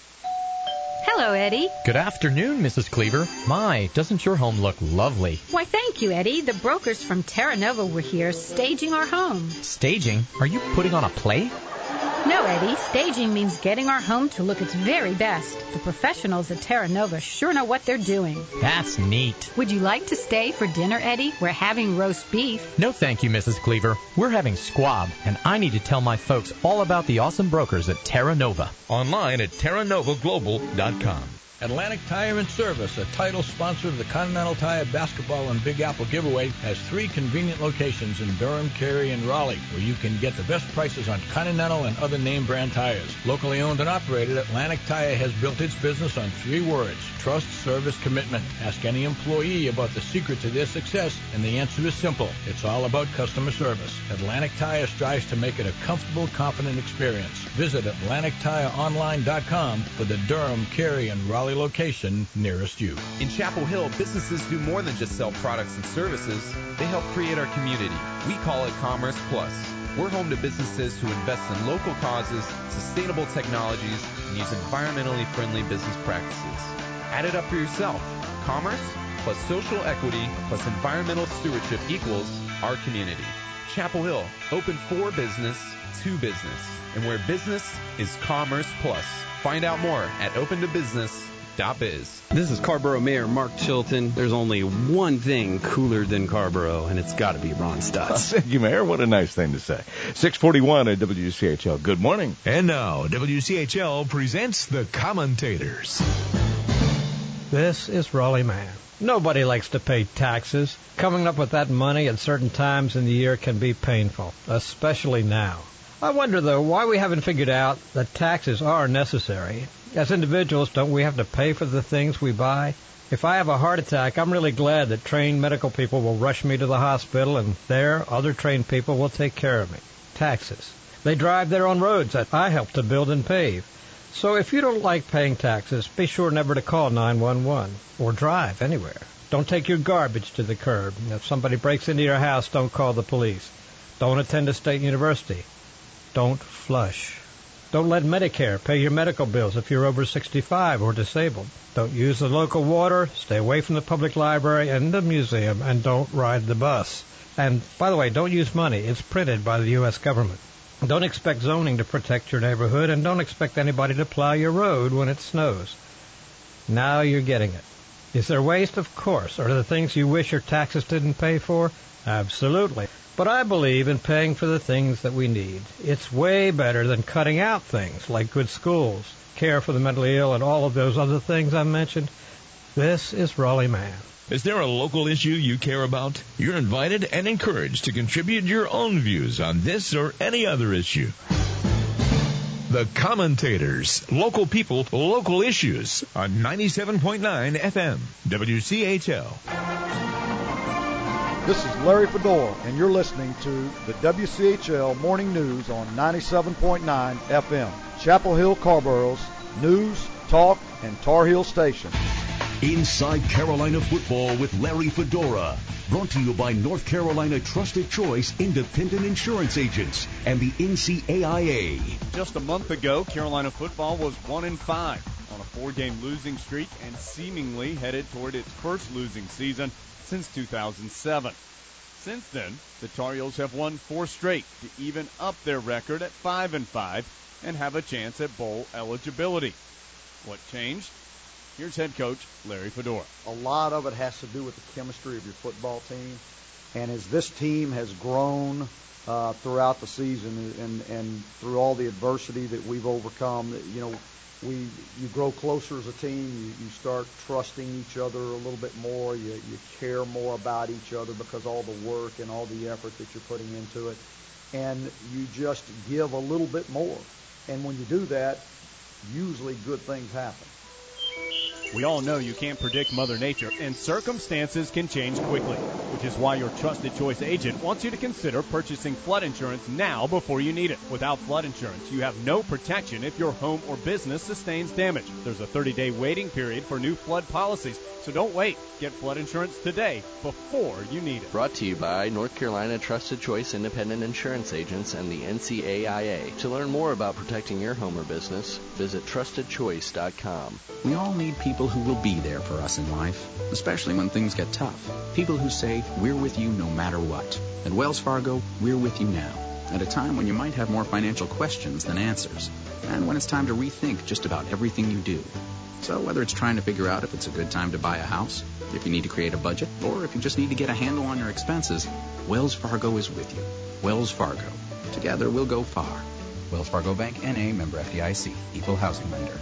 Speaker 10: Hello, Eddie.
Speaker 11: Good afternoon, Missus Cleaver. My, doesn't your home look lovely?
Speaker 10: Why, thank you, Eddie. The brokers from Terra Nova were here staging our home.
Speaker 11: Staging? Are you putting on a play?
Speaker 10: No, Eddie. Staging means getting our home to look its very best. The professionals at Terra Nova sure know what they're doing.
Speaker 11: That's neat.
Speaker 10: Would you like to stay for dinner, Eddie? We're having roast beef.
Speaker 11: No, thank you, Missus Cleaver. We're having squab, and I need to tell my folks all about the awesome brokers at Terra Nova.
Speaker 2: Online at terra nova global dot com.
Speaker 12: Atlantic Tire and Service, a title sponsor of the Continental Tire Basketball and Big Apple Giveaway, has three convenient locations in Durham, Cary, and Raleigh, where you can get the best prices on Continental and other name brand tires. Locally owned and operated, Atlantic Tire has built its business on three words: trust, service, commitment. Ask any employee about the secret to their success, and the answer is simple. It's all about customer service. Atlantic Tire strives to make it a comfortable, confident experience. Visit Atlantic Tire Online dot com for the Durham, Cary, and Raleigh location nearest you.
Speaker 13: In Chapel Hill, businesses do more than just sell products and services. They help create our community. We call it Commerce Plus. We're home to businesses who invest in local causes, sustainable technologies, and use environmentally friendly business practices. Add it up for yourself. Commerce plus social equity plus environmental stewardship equals our community. Chapel Hill, open for business, to business, and where business is Commerce Plus. Find out more at open to business dot biz.
Speaker 14: This is Carborough Mayor Mark Chilton. There's only one thing cooler than Carborough, and it's got to be Ron Stutz.
Speaker 1: Thank you, Mayor. What a nice thing to say. six forty-one at W C H L. Good morning.
Speaker 2: And now, W C H L presents the Commentators.
Speaker 15: This is Raleigh Man. Nobody likes to pay taxes. Coming up with that money at certain times in the year can be painful, especially now. I wonder, though, why we haven't figured out that taxes are necessary. As individuals, don't we have to pay for the things we buy? If I have a heart attack, I'm really glad that trained medical people will rush me to the hospital, and there, other trained people will take care of me. Taxes. They drive their own roads that I help to build and pave. So if you don't like paying taxes, be sure never to call nine one one or drive anywhere. Don't take your garbage to the curb. If somebody breaks into your house, don't call the police. Don't attend a state university. Don't flush. Don't let Medicare pay your medical bills if you're over sixty-five or disabled. Don't use the local water. Stay away from the public library and the museum, and don't ride the bus. And, by the way, don't use money. It's printed by the U S government. Don't expect zoning to protect your neighborhood, and don't expect anybody to plow your road when it snows. Now you're getting it. Is there waste? Of course. Are there things you wish your taxes didn't pay for? Absolutely. But I believe in paying for the things that we need. It's way better than cutting out things like good schools, care for the mentally ill, and all of those other things I mentioned. This is Raleigh Man.
Speaker 2: Is there a local issue you care about? You're invited and encouraged to contribute your own views on this or any other issue. The Commentators. Local people, local issues on ninety-seven point nine F M. W C H L.
Speaker 18: This is Larry Fedora, and you're listening to the W C H L Morning News on ninety-seven point nine F M. Chapel Hill Carborough's news, talk, and Tar Heel station.
Speaker 19: Inside Carolina Football with Larry Fedora. Brought to you by North Carolina Trusted Choice Independent Insurance Agents and the N C A I A.
Speaker 20: Just a month ago, Carolina football was one and five on a four-game losing streak and seemingly headed toward its first losing season since two thousand seven. Since then, the Tar Heels have won four straight to even up their record at five and five and have a chance at bowl eligibility. What changed? Here's head coach Larry Fedora.
Speaker 18: A lot of it has to do with the chemistry of your football team. And as this team has grown uh, throughout the season and, and through all the adversity that we've overcome, you know, we you grow closer as a team. You, you start trusting each other a little bit more. You, you care more about each other because all the work and all the effort that you're putting into it. And you just give a little bit more. And when you do that, usually good things happen.
Speaker 20: We all know you can't predict Mother Nature, and circumstances can change quickly, which is why your Trusted Choice agent wants you to consider purchasing flood insurance now before you need it. Without flood insurance, you have no protection if your home or business sustains damage. There's a thirty-day waiting period for new flood policies, so don't wait. Get flood insurance today before you need it.
Speaker 21: Brought to you by North Carolina Trusted Choice Independent Insurance Agents and the N C A I A. To learn more about protecting your home or business, visit trusted choice dot com.
Speaker 22: We all need people who will be there for us in life, especially when things get tough. People who say, we're with you no matter what. At Wells Fargo, we're with you now, at a time when you might have more financial questions than answers, and when it's time to rethink just about everything you do. So whether it's trying to figure out if it's a good time to buy a house, if you need to create a budget, or if you just need to get a handle on your expenses, Wells Fargo is with you. Wells Fargo. Together we'll go far. Wells Fargo Bank, N A, member F D I C, equal housing lender.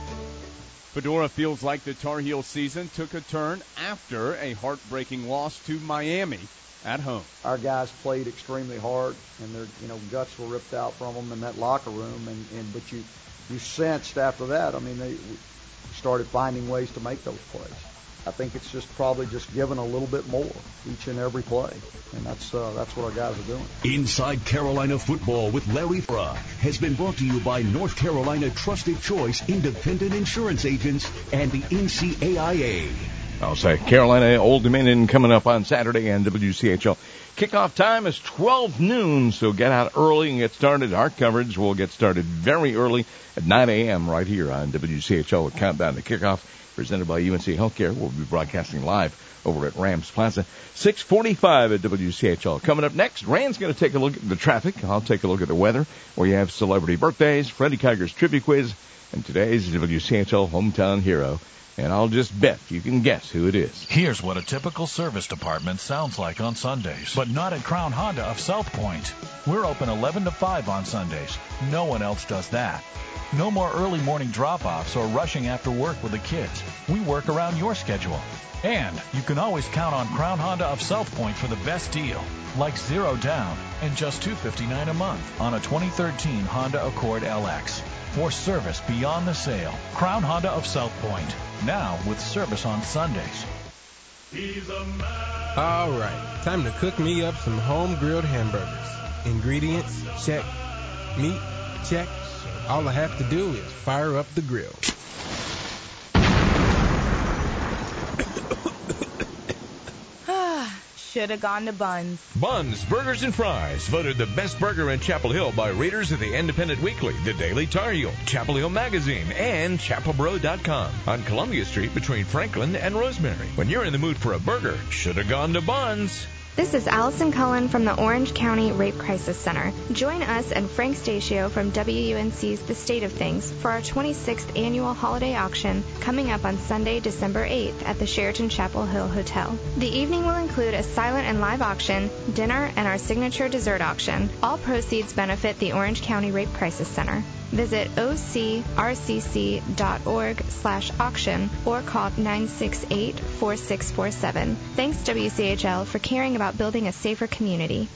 Speaker 20: Fedora feels like the Tar Heel season took a turn after a heartbreaking loss to Miami at home.
Speaker 18: Our guys played extremely hard, and their you know guts were ripped out from them in that locker room. And, and but you you sensed after that. I mean, they started finding ways to make those plays. I think it's just probably just given a little bit more each and every play, and that's uh, that's what our guys are doing.
Speaker 19: Inside Carolina Football with Larry Fra has been brought to you by North Carolina Trusted Choice Independent Insurance Agents and the N C A I A.
Speaker 1: I'll say Carolina Old Dominion coming up on Saturday on W C H L. Kickoff time is twelve noon, so get out early and get started. Our coverage will get started very early at nine a.m. right here on W C H L with Countdown to Kickoff, presented by U N C Healthcare. We'll be broadcasting live over at Rams Plaza. six forty-five at W C H L. Coming up next, Rand's going to take a look at the traffic. I'll take a look at the weather. We have celebrity birthdays, Freddie Kiger's trivia quiz, and today's W C H L hometown hero. And I'll just bet you can guess who it is.
Speaker 16: Here's what a typical service department sounds like on Sundays, but not at Crown Honda of South Point. We're open eleven to five on Sundays. No one else does that. No more early morning drop-offs or rushing after work with the kids. We work around your schedule. And you can always count on Crown Honda of South Point for the best deal, like zero down and just two hundred fifty-nine dollars a month on a twenty thirteen Honda Accord L X. For service beyond the sale, Crown Honda of South Point. Now with service on Sundays.
Speaker 17: All right, time to cook me up some home-grilled hamburgers. Ingredients, check. Meat, check. All I have to do is fire up the grill.
Speaker 23: Should have gone to Buns.
Speaker 2: Buns, Burgers, and Fries, voted the best burger in Chapel Hill by readers of the Independent Weekly, the Daily Tar Heel, Chapel Hill Magazine, and Chapel Bro dot com on Columbia Street between Franklin and Rosemary. When you're in the mood for a burger, should have gone to Buns.
Speaker 24: This is Allison Cullen from the Orange County Rape Crisis Center. Join us and Frank Statio from W U N C's The State of Things for our twenty-sixth annual holiday auction coming up on Sunday, December eighth at the Sheraton Chapel Hill Hotel. The evening will include a silent and live auction, dinner, and our signature dessert auction. All proceeds benefit the Orange County Rape Crisis Center. Visit O C R C C dot org slash auction or call nine six eight, four six four seven. Thanks W C H L for caring about building a safer community.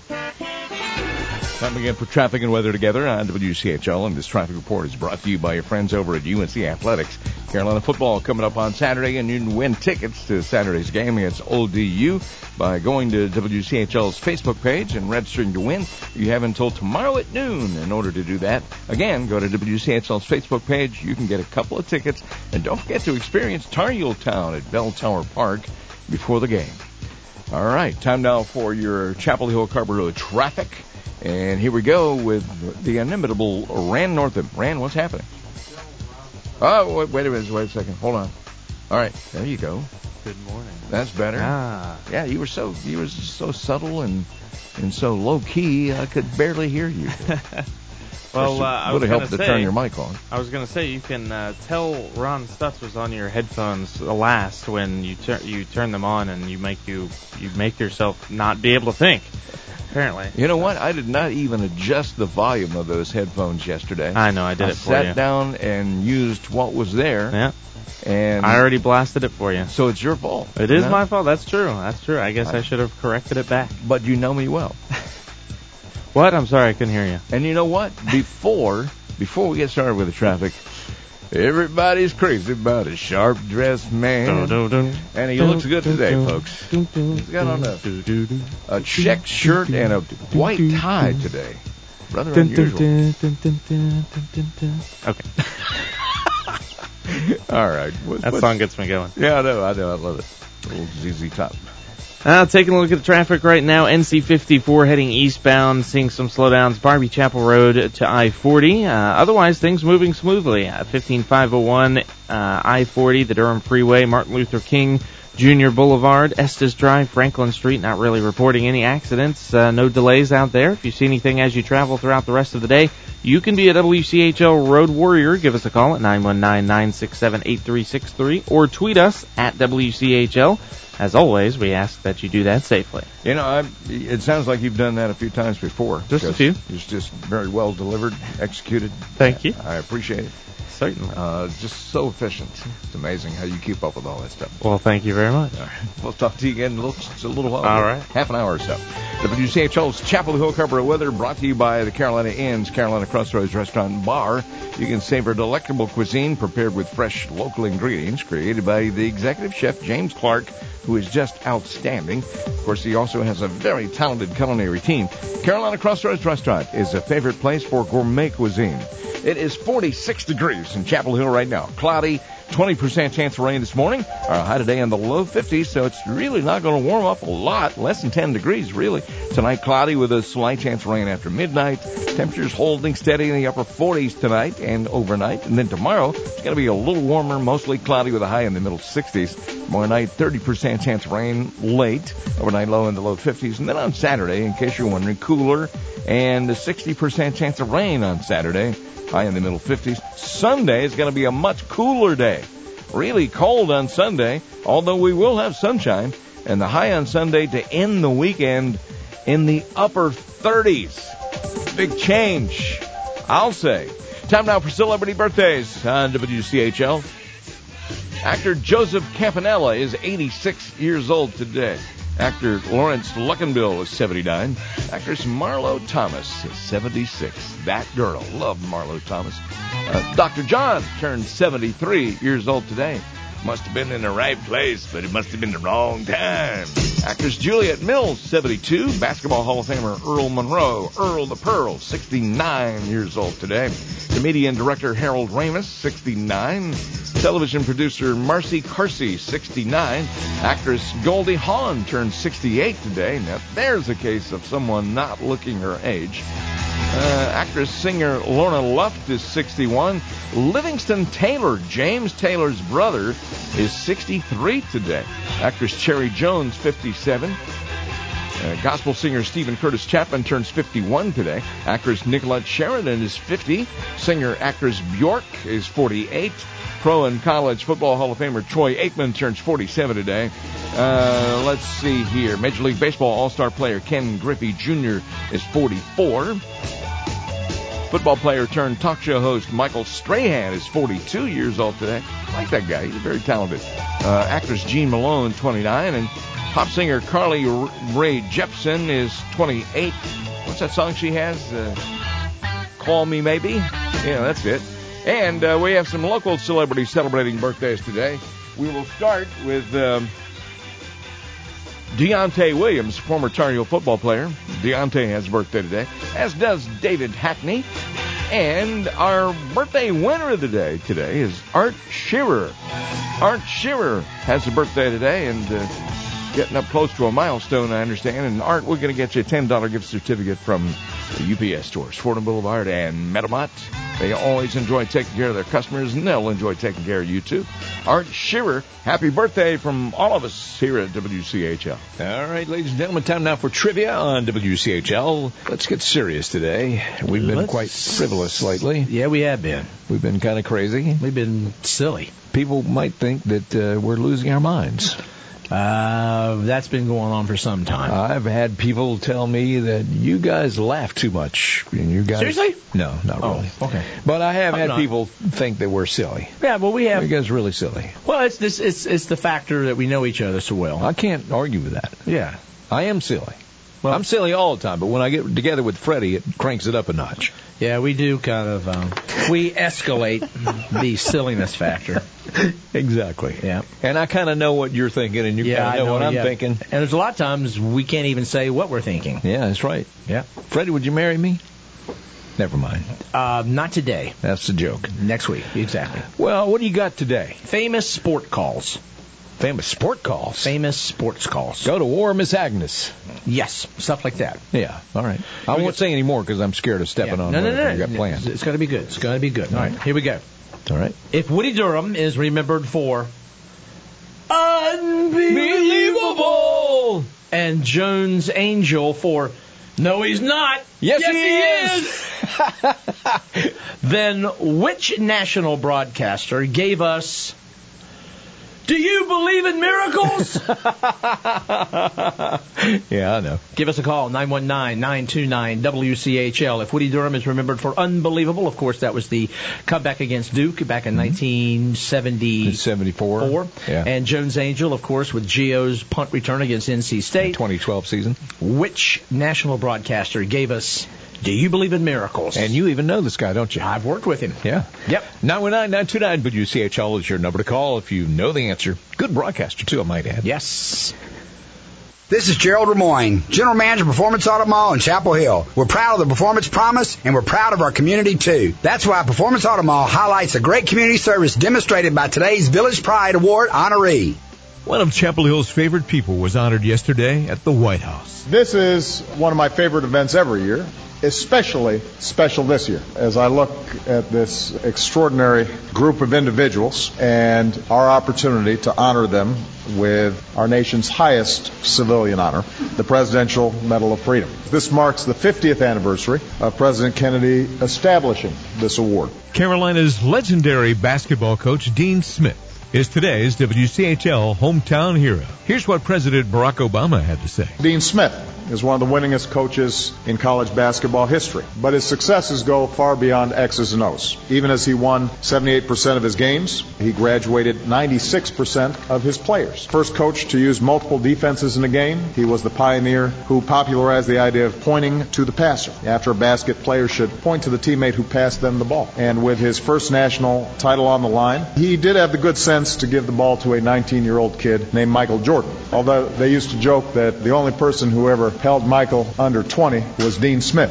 Speaker 1: Time again for traffic and weather together on W C H L, and this traffic report is brought to you by your friends over at U N C Athletics. Carolina football coming up on Saturday, and you can win tickets to Saturday's game against Old D U by going to W C H L's Facebook page and registering to win. You have until tomorrow at noon in order to do that. Again, go to W C H L's Facebook page. You can get a couple of tickets, and don't forget to experience Tar Heel Town at Bell Tower Park before the game. All right, time now for your Chapel Hill Carrboro traffic. And here we go with the inimitable Rand Northam. Rand, what's happening? Oh, wait, wait a minute. Wait a second. Hold on. All right. There you go.
Speaker 25: Good morning.
Speaker 1: That's better.
Speaker 25: Ah.
Speaker 1: Yeah, you were so you were so subtle and and so low key. I could barely hear you.
Speaker 25: Well, uh, I
Speaker 1: would
Speaker 25: was
Speaker 1: have helped
Speaker 25: say,
Speaker 1: to turn your mic on.
Speaker 25: I was going to say you can uh, tell Ron Stutz was on your headphones last when you tur- you turn them on and you make you you make yourself not be able to think. Apparently.
Speaker 1: You know what? I did not even adjust the volume of those headphones yesterday.
Speaker 25: I know, I did
Speaker 1: I
Speaker 25: it for you.
Speaker 1: I sat down and used what was there.
Speaker 25: Yeah.
Speaker 1: And
Speaker 25: I already blasted it for you.
Speaker 1: So it's your fault.
Speaker 25: It is
Speaker 1: no?
Speaker 25: my fault. That's true. That's true. I guess I, I should have corrected it back.
Speaker 1: But you know me well.
Speaker 25: What? I'm sorry, I couldn't hear you.
Speaker 1: And you know what? Before before we get started with the traffic, everybody's crazy about a sharp-dressed man.
Speaker 25: Dun, dun, dun,
Speaker 1: and he
Speaker 25: dun,
Speaker 1: looks good
Speaker 25: dun,
Speaker 1: today,
Speaker 25: dun,
Speaker 1: folks.
Speaker 25: Dun, dun,
Speaker 1: He's got on a,
Speaker 25: dun, dun, dun,
Speaker 1: a check shirt and a white tie today. Rather
Speaker 25: dun,
Speaker 1: unusual.
Speaker 25: Dun, dun, dun, dun, dun, dun, dun. Okay.
Speaker 1: All right. What,
Speaker 25: that
Speaker 1: what,
Speaker 25: song gets me going.
Speaker 1: Yeah, I know. I know. I love it. A little Z Z Top.
Speaker 25: Uh, taking a look at the traffic right now, N C fifty-four heading eastbound, seeing some slowdowns, Barbie Chapel Road to I forty. Uh, otherwise, things moving smoothly. Uh, fifteen five oh one, uh, I forty, the Durham Freeway, Martin Luther King Junior Boulevard, Estes Drive, Franklin Street. Not really reporting any accidents. Uh, no delays out there. If you see anything as you travel throughout the rest of the day, you can be a W C H L Road Warrior. Give us a call at nine one nine, nine six seven, eight three six three or tweet us at W C H L. As always, we ask that you do that safely.
Speaker 1: You know, I, it sounds like you've done that a few times before.
Speaker 25: Just a few.
Speaker 1: It's just very well delivered, executed.
Speaker 25: Thank you.
Speaker 1: I appreciate it.
Speaker 25: Certainly.
Speaker 1: Uh, just so efficient. It's amazing how you keep up with all that stuff.
Speaker 25: Well, thank you very much.
Speaker 1: All right. We'll talk to you again in a little, just a little while.
Speaker 25: All right.
Speaker 1: Half an hour or so. W C H L's Chapel Hill Carburetor Weather brought to you by the Carolina Inn's Carolina Crossroads Restaurant and Bar. You can savor delectable cuisine prepared with fresh local ingredients created by the executive chef, James Clark, who is just outstanding. Of course, he also has a very talented culinary team. Carolina Crossroads Restaurant is a favorite place for gourmet cuisine. It is forty-six degrees in Chapel Hill right now. Cloudy, twenty percent chance of rain this morning. Our high today in the low fifties, so it's really not going to warm up a lot. Less than ten degrees, really. Tonight, cloudy with a slight chance of rain after midnight. Temperatures holding steady in the upper forties tonight and overnight. And then tomorrow, it's going to be a little warmer, mostly cloudy with a high in the middle sixties. Tomorrow night, thirty percent chance of rain late. Overnight, low in the low fifties. And then on Saturday, in case you're wondering, cooler and a sixty percent chance of rain on Saturday. High in the middle fifties. Sunday is going to be a much cooler day. Really cold on Sunday, although we will have sunshine. And the high on Sunday to end the weekend in the upper thirties. Big change, I'll say. Time now for celebrity birthdays on W C H L. Actor Joseph Campanella is eighty-six years old today. Actor Lawrence Luckinbill is seventy-nine. Actress Marlo Thomas is seventy-six. That girl. Love Marlo Thomas. Uh, Doctor John turned seventy-three years old today. Must have been in the right place, but it must have been the wrong time. Actress Juliet Mills, seventy-two. Basketball Hall of Famer Earl Monroe, Earl the Pearl, sixty-nine years old today. Comedian director Harold Ramis, sixty-nine. Television producer Marcy Carsey, sixty-nine. Actress Goldie Hawn turned sixty-eight today. Now, there's a case of someone not looking her age. Uh, actress singer Lorna Luft is sixty-one. Livingston Taylor, James Taylor's brother, is sixty-three today. Actress Cherry Jones, fifty-seven. Uh, gospel singer Stephen Curtis Chapman turns fifty-one today. Actress Nicolette Sheridan is fifty. Singer actress Bjork is forty-eight. Pro and college football Hall of Famer Troy Aikman turns forty-seven today. Uh, let's see here. Major League Baseball All-Star player Ken Griffey Junior is forty-four. Football player turned talk show host Michael Strahan is forty-two years old today. I like that guy. He's very talented. Uh, actress Jean Malone, twenty-nine. And pop singer Carly Rae Jepsen is twenty-eight. What's that song she has? Uh, Call Me Maybe? Yeah, that's it. And uh, we have some local celebrities celebrating birthdays today. We will start with um, Deontay Williams, former Tar Heel football player. Deontay has a birthday today, as does David Hackney. And our birthday winner of the day today is Art Shearer. Art Shearer has a birthday today and uh, getting up close to a milestone, I understand. And Art, we're going to get you a ten dollars gift certificate from the U P S stores, Fordham Boulevard and Metamont. They always enjoy taking care of their customers, and they'll enjoy taking care of you, too. Art Shearer, happy birthday from all of us here at W C H L.
Speaker 3: All right, ladies and gentlemen, time now for trivia on W C H L. Let's get serious today. We've been
Speaker 4: Let's...
Speaker 3: quite frivolous lately.
Speaker 4: Yeah, we have been.
Speaker 3: We've been kind of crazy.
Speaker 4: We've been silly.
Speaker 3: People might think that uh, we're losing our minds.
Speaker 4: Uh, that's been going on for some time.
Speaker 3: I've had people tell me that you guys laugh too much. And you guys,
Speaker 4: Seriously?
Speaker 3: No, not
Speaker 4: oh,
Speaker 3: really.
Speaker 4: Okay.
Speaker 3: But I have
Speaker 4: I'm
Speaker 3: had
Speaker 4: not.
Speaker 3: people think that we're silly.
Speaker 4: Yeah, well, we have.
Speaker 3: You guys are really silly.
Speaker 4: Well, it's this. It's it's the factor that we know each other so well.
Speaker 3: I can't argue with that.
Speaker 4: Yeah.
Speaker 3: I am silly. Well, I'm silly all the time, but when I get together with Freddie, it cranks it up a notch.
Speaker 4: Yeah, we do kind of, um, we escalate the silliness factor.
Speaker 3: Exactly.
Speaker 4: Yeah.
Speaker 3: And I kind of know what you're thinking, and you
Speaker 4: yeah,
Speaker 3: kind of know, know what I'm
Speaker 4: yeah.
Speaker 3: thinking.
Speaker 4: And there's a lot of times we can't even say what we're thinking.
Speaker 3: Yeah, that's right.
Speaker 4: Yeah.
Speaker 3: Freddie, would you marry me? Never mind.
Speaker 4: Uh, not today.
Speaker 3: That's the joke.
Speaker 4: Next week, exactly.
Speaker 3: Well, what do you got today?
Speaker 4: Famous sport calls.
Speaker 3: Famous sport calls?
Speaker 4: Famous sports calls.
Speaker 3: Go to war, Miss Agnes.
Speaker 4: Yes, stuff like that.
Speaker 3: Yeah, all right. I won't say any more because I'm scared of stepping
Speaker 4: yeah.
Speaker 3: on
Speaker 4: no, no,
Speaker 3: whatever
Speaker 4: no,
Speaker 3: you got
Speaker 4: no.
Speaker 3: planned.
Speaker 4: It's going to be good. It's going to be good. All right, here we go.
Speaker 3: All right.
Speaker 4: If Woody Durham is remembered for unbelievable and Jones Angel for no, he's not.
Speaker 3: Yes,
Speaker 4: yes he, he is. Then which national broadcaster gave us Do you believe in miracles?
Speaker 3: Yeah, I know.
Speaker 4: Give us a call, nine one nine, nine two nine, W C H L. If Woody Durham is remembered for unbelievable, of course, that was the comeback against Duke back in nineteen seventy-four.
Speaker 3: seventy-four. Yeah.
Speaker 4: And Jones Angel, of course, with Gio's punt return against N C State.
Speaker 3: The twenty twelve season.
Speaker 4: Which national broadcaster gave us Do You Believe in Miracles?
Speaker 3: And you even know this guy, don't you?
Speaker 4: I've worked with him.
Speaker 3: Yeah.
Speaker 4: Yep.
Speaker 3: nine one nine, nine two nine, W C H L is your number to call if you know the answer. Good broadcaster, too, I might add.
Speaker 4: Yes.
Speaker 5: This is Gerald Lemoyne, General Manager of Performance Auto Mall in Chapel Hill. We're proud of the Performance Promise, and we're proud of our community, too. That's why Performance Auto Mall highlights a great community service demonstrated by today's Village Pride Award honoree.
Speaker 2: One of Chapel Hill's favorite people was honored yesterday at the White House.
Speaker 6: This is one of my favorite events every year, especially special this year, as I look at this extraordinary group of individuals and our opportunity to honor them with our nation's highest civilian honor, the Presidential Medal of Freedom. This marks the fiftieth anniversary of President Kennedy establishing this award.
Speaker 2: Carolina's legendary basketball coach, Dean Smith, is today's W C H L hometown hero. Here's what President Barack Obama had to say.
Speaker 6: Dean Smith is one of the winningest coaches in college basketball history, but his successes go far beyond X's and O's. Even as he won seventy-eight percent of his games, he graduated ninety-six percent of his players. First coach to use multiple defenses in a game, he was the pioneer who popularized the idea of pointing to the passer. After a basket, players should point to the teammate who passed them the ball. And with his first national title on the line, he did have the good sense to give the ball to a nineteen-year-old kid named Michael Jordan. Although they used to joke that the only person who ever held Michael under twenty was Dean Smith.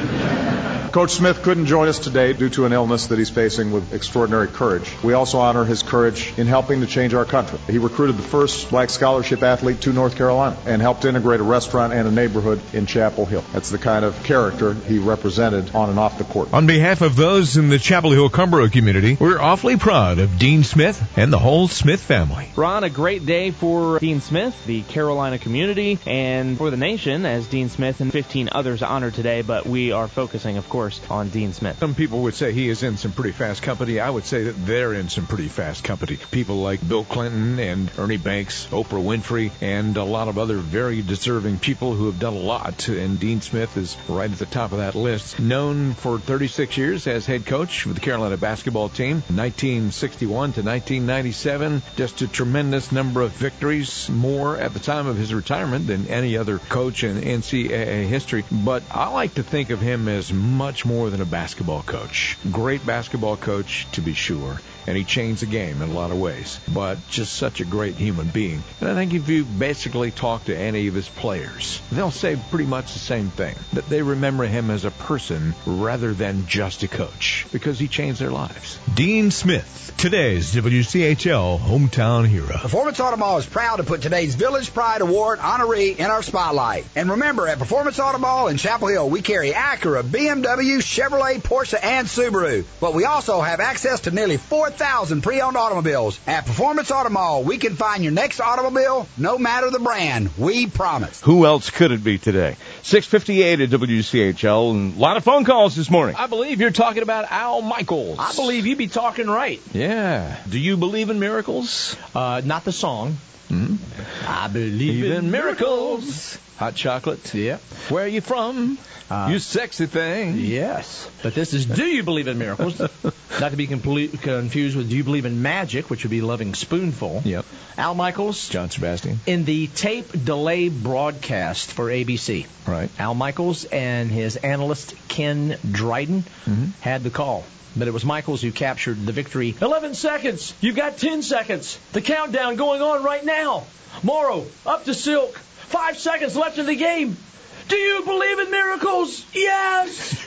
Speaker 6: Coach Smith couldn't join us today due to an illness that he's facing with extraordinary courage. We also honor his courage in helping to change our country. He recruited the first black scholarship athlete to North Carolina and helped integrate a restaurant and a neighborhood in Chapel Hill. That's the kind of character he represented on and off the court.
Speaker 2: On behalf of those in the Chapel Hill Cumbro community, we're awfully proud of Dean Smith and the whole Smith family.
Speaker 25: Ron, a great day for Dean Smith, the Carolina community, and for the nation, as Dean Smith and fifteen others honored today, but we are focusing, of course, on Dean Smith.
Speaker 3: Some people would say he is in some pretty fast company. I would say that they're in some pretty fast company. People like Bill Clinton and Ernie Banks, Oprah Winfrey, and a lot of other very deserving people who have done a lot. And Dean Smith is right at the top of that list. Known for thirty-six years as head coach for the Carolina basketball team, nineteen sixty-one to nineteen ninety-seven. Just a tremendous number of victories, more at the time of his retirement than any other coach in N C double A history. But I like to think of him as much more than a basketball coach. Great basketball coach, to be sure, and he changed the game in a lot of ways, but just such a great human being. And I think if you basically talk to any of his players, they'll say pretty much the same thing, that they remember him as a person rather than just a coach, because he changed their lives.
Speaker 2: Dean Smith, today's W C H L hometown hero.
Speaker 5: Performance Auto Mall is proud to put today's Village Pride Award honoree in our spotlight. And remember, at Performance Auto Mall in Chapel Hill, we carry Acura, B M W, Chevrolet, Porsche, and Subaru. But we also have access to nearly four thousand pre-owned automobiles. At Performance Auto Mall, we can find your next automobile, no matter the brand. We promise.
Speaker 1: Who else could it be today? six fifty-eight at W C H L, and a lot of phone calls this morning.
Speaker 4: I believe you're talking about Al Michaels. I believe you be talking right.
Speaker 3: Yeah. Do you believe in miracles?
Speaker 4: Uh, not the song.
Speaker 3: Mm-hmm.
Speaker 4: I believe in, in miracles. miracles.
Speaker 3: Hot chocolate.
Speaker 4: Yeah.
Speaker 3: Where are you from? Uh, you sexy thing.
Speaker 4: Yes. But this is Do You Believe in Miracles? Not to be complete, confused with Do You Believe in Magic, which would be Loving Spoonful.
Speaker 3: Yep.
Speaker 4: Al Michaels.
Speaker 3: John Sebastian.
Speaker 4: In the tape delay broadcast for A B C.
Speaker 3: Right.
Speaker 4: Al Michaels and his analyst Ken Dryden mm-hmm. had the call. But it was Michaels who captured the victory. eleven seconds. You've got ten seconds. The countdown going on right now. Morrow, up to Silk. Five seconds left in the game. Do you believe in miracles? Yes!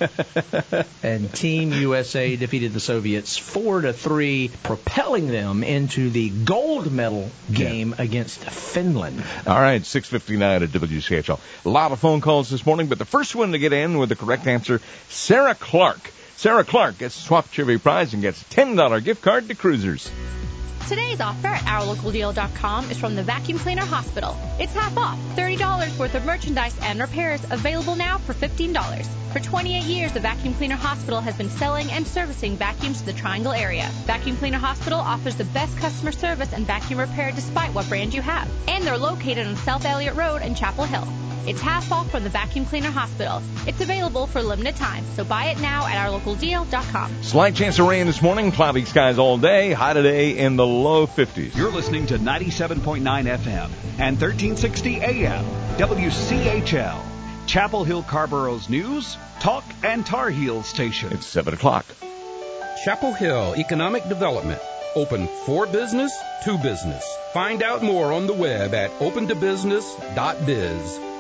Speaker 4: And Team U S A defeated the Soviets four to three, propelling them into the gold medal game yeah. against Finland.
Speaker 1: All right, six fifty-nine at W C H L. A lot of phone calls this morning, but the first one to get in with the correct answer, Sarah Clark. Sarah Clark gets a Swap Trivia prize and gets a ten dollars gift card to Cruisers.
Speaker 7: Today's offer at our local deal dot com is from the Vacuum Cleaner Hospital. It's half off, thirty dollars worth of merchandise and repairs available now for fifteen dollars. For twenty-eight years, the Vacuum Cleaner Hospital has been selling and servicing vacuums to the Triangle area. Vacuum Cleaner Hospital offers the best customer service and vacuum repair despite what brand you have. And they're located on South Elliott Road in Chapel Hill. It's half off from the Vacuum Cleaner Hospital. It's available for a limited time, so buy it now at our local deal dot com.
Speaker 1: Slight chance of rain this morning, cloudy skies all day, high today in the low fifties.
Speaker 8: You're listening to ninety-seven point nine F M and thirteen sixty A M, W C H L, Chapel Hill Carborough's news, talk, and Tar Heels station.
Speaker 1: It's seven o'clock.
Speaker 9: Chapel Hill Economic Development. Open for business, to business. Find out more on the web at open to business dot biz.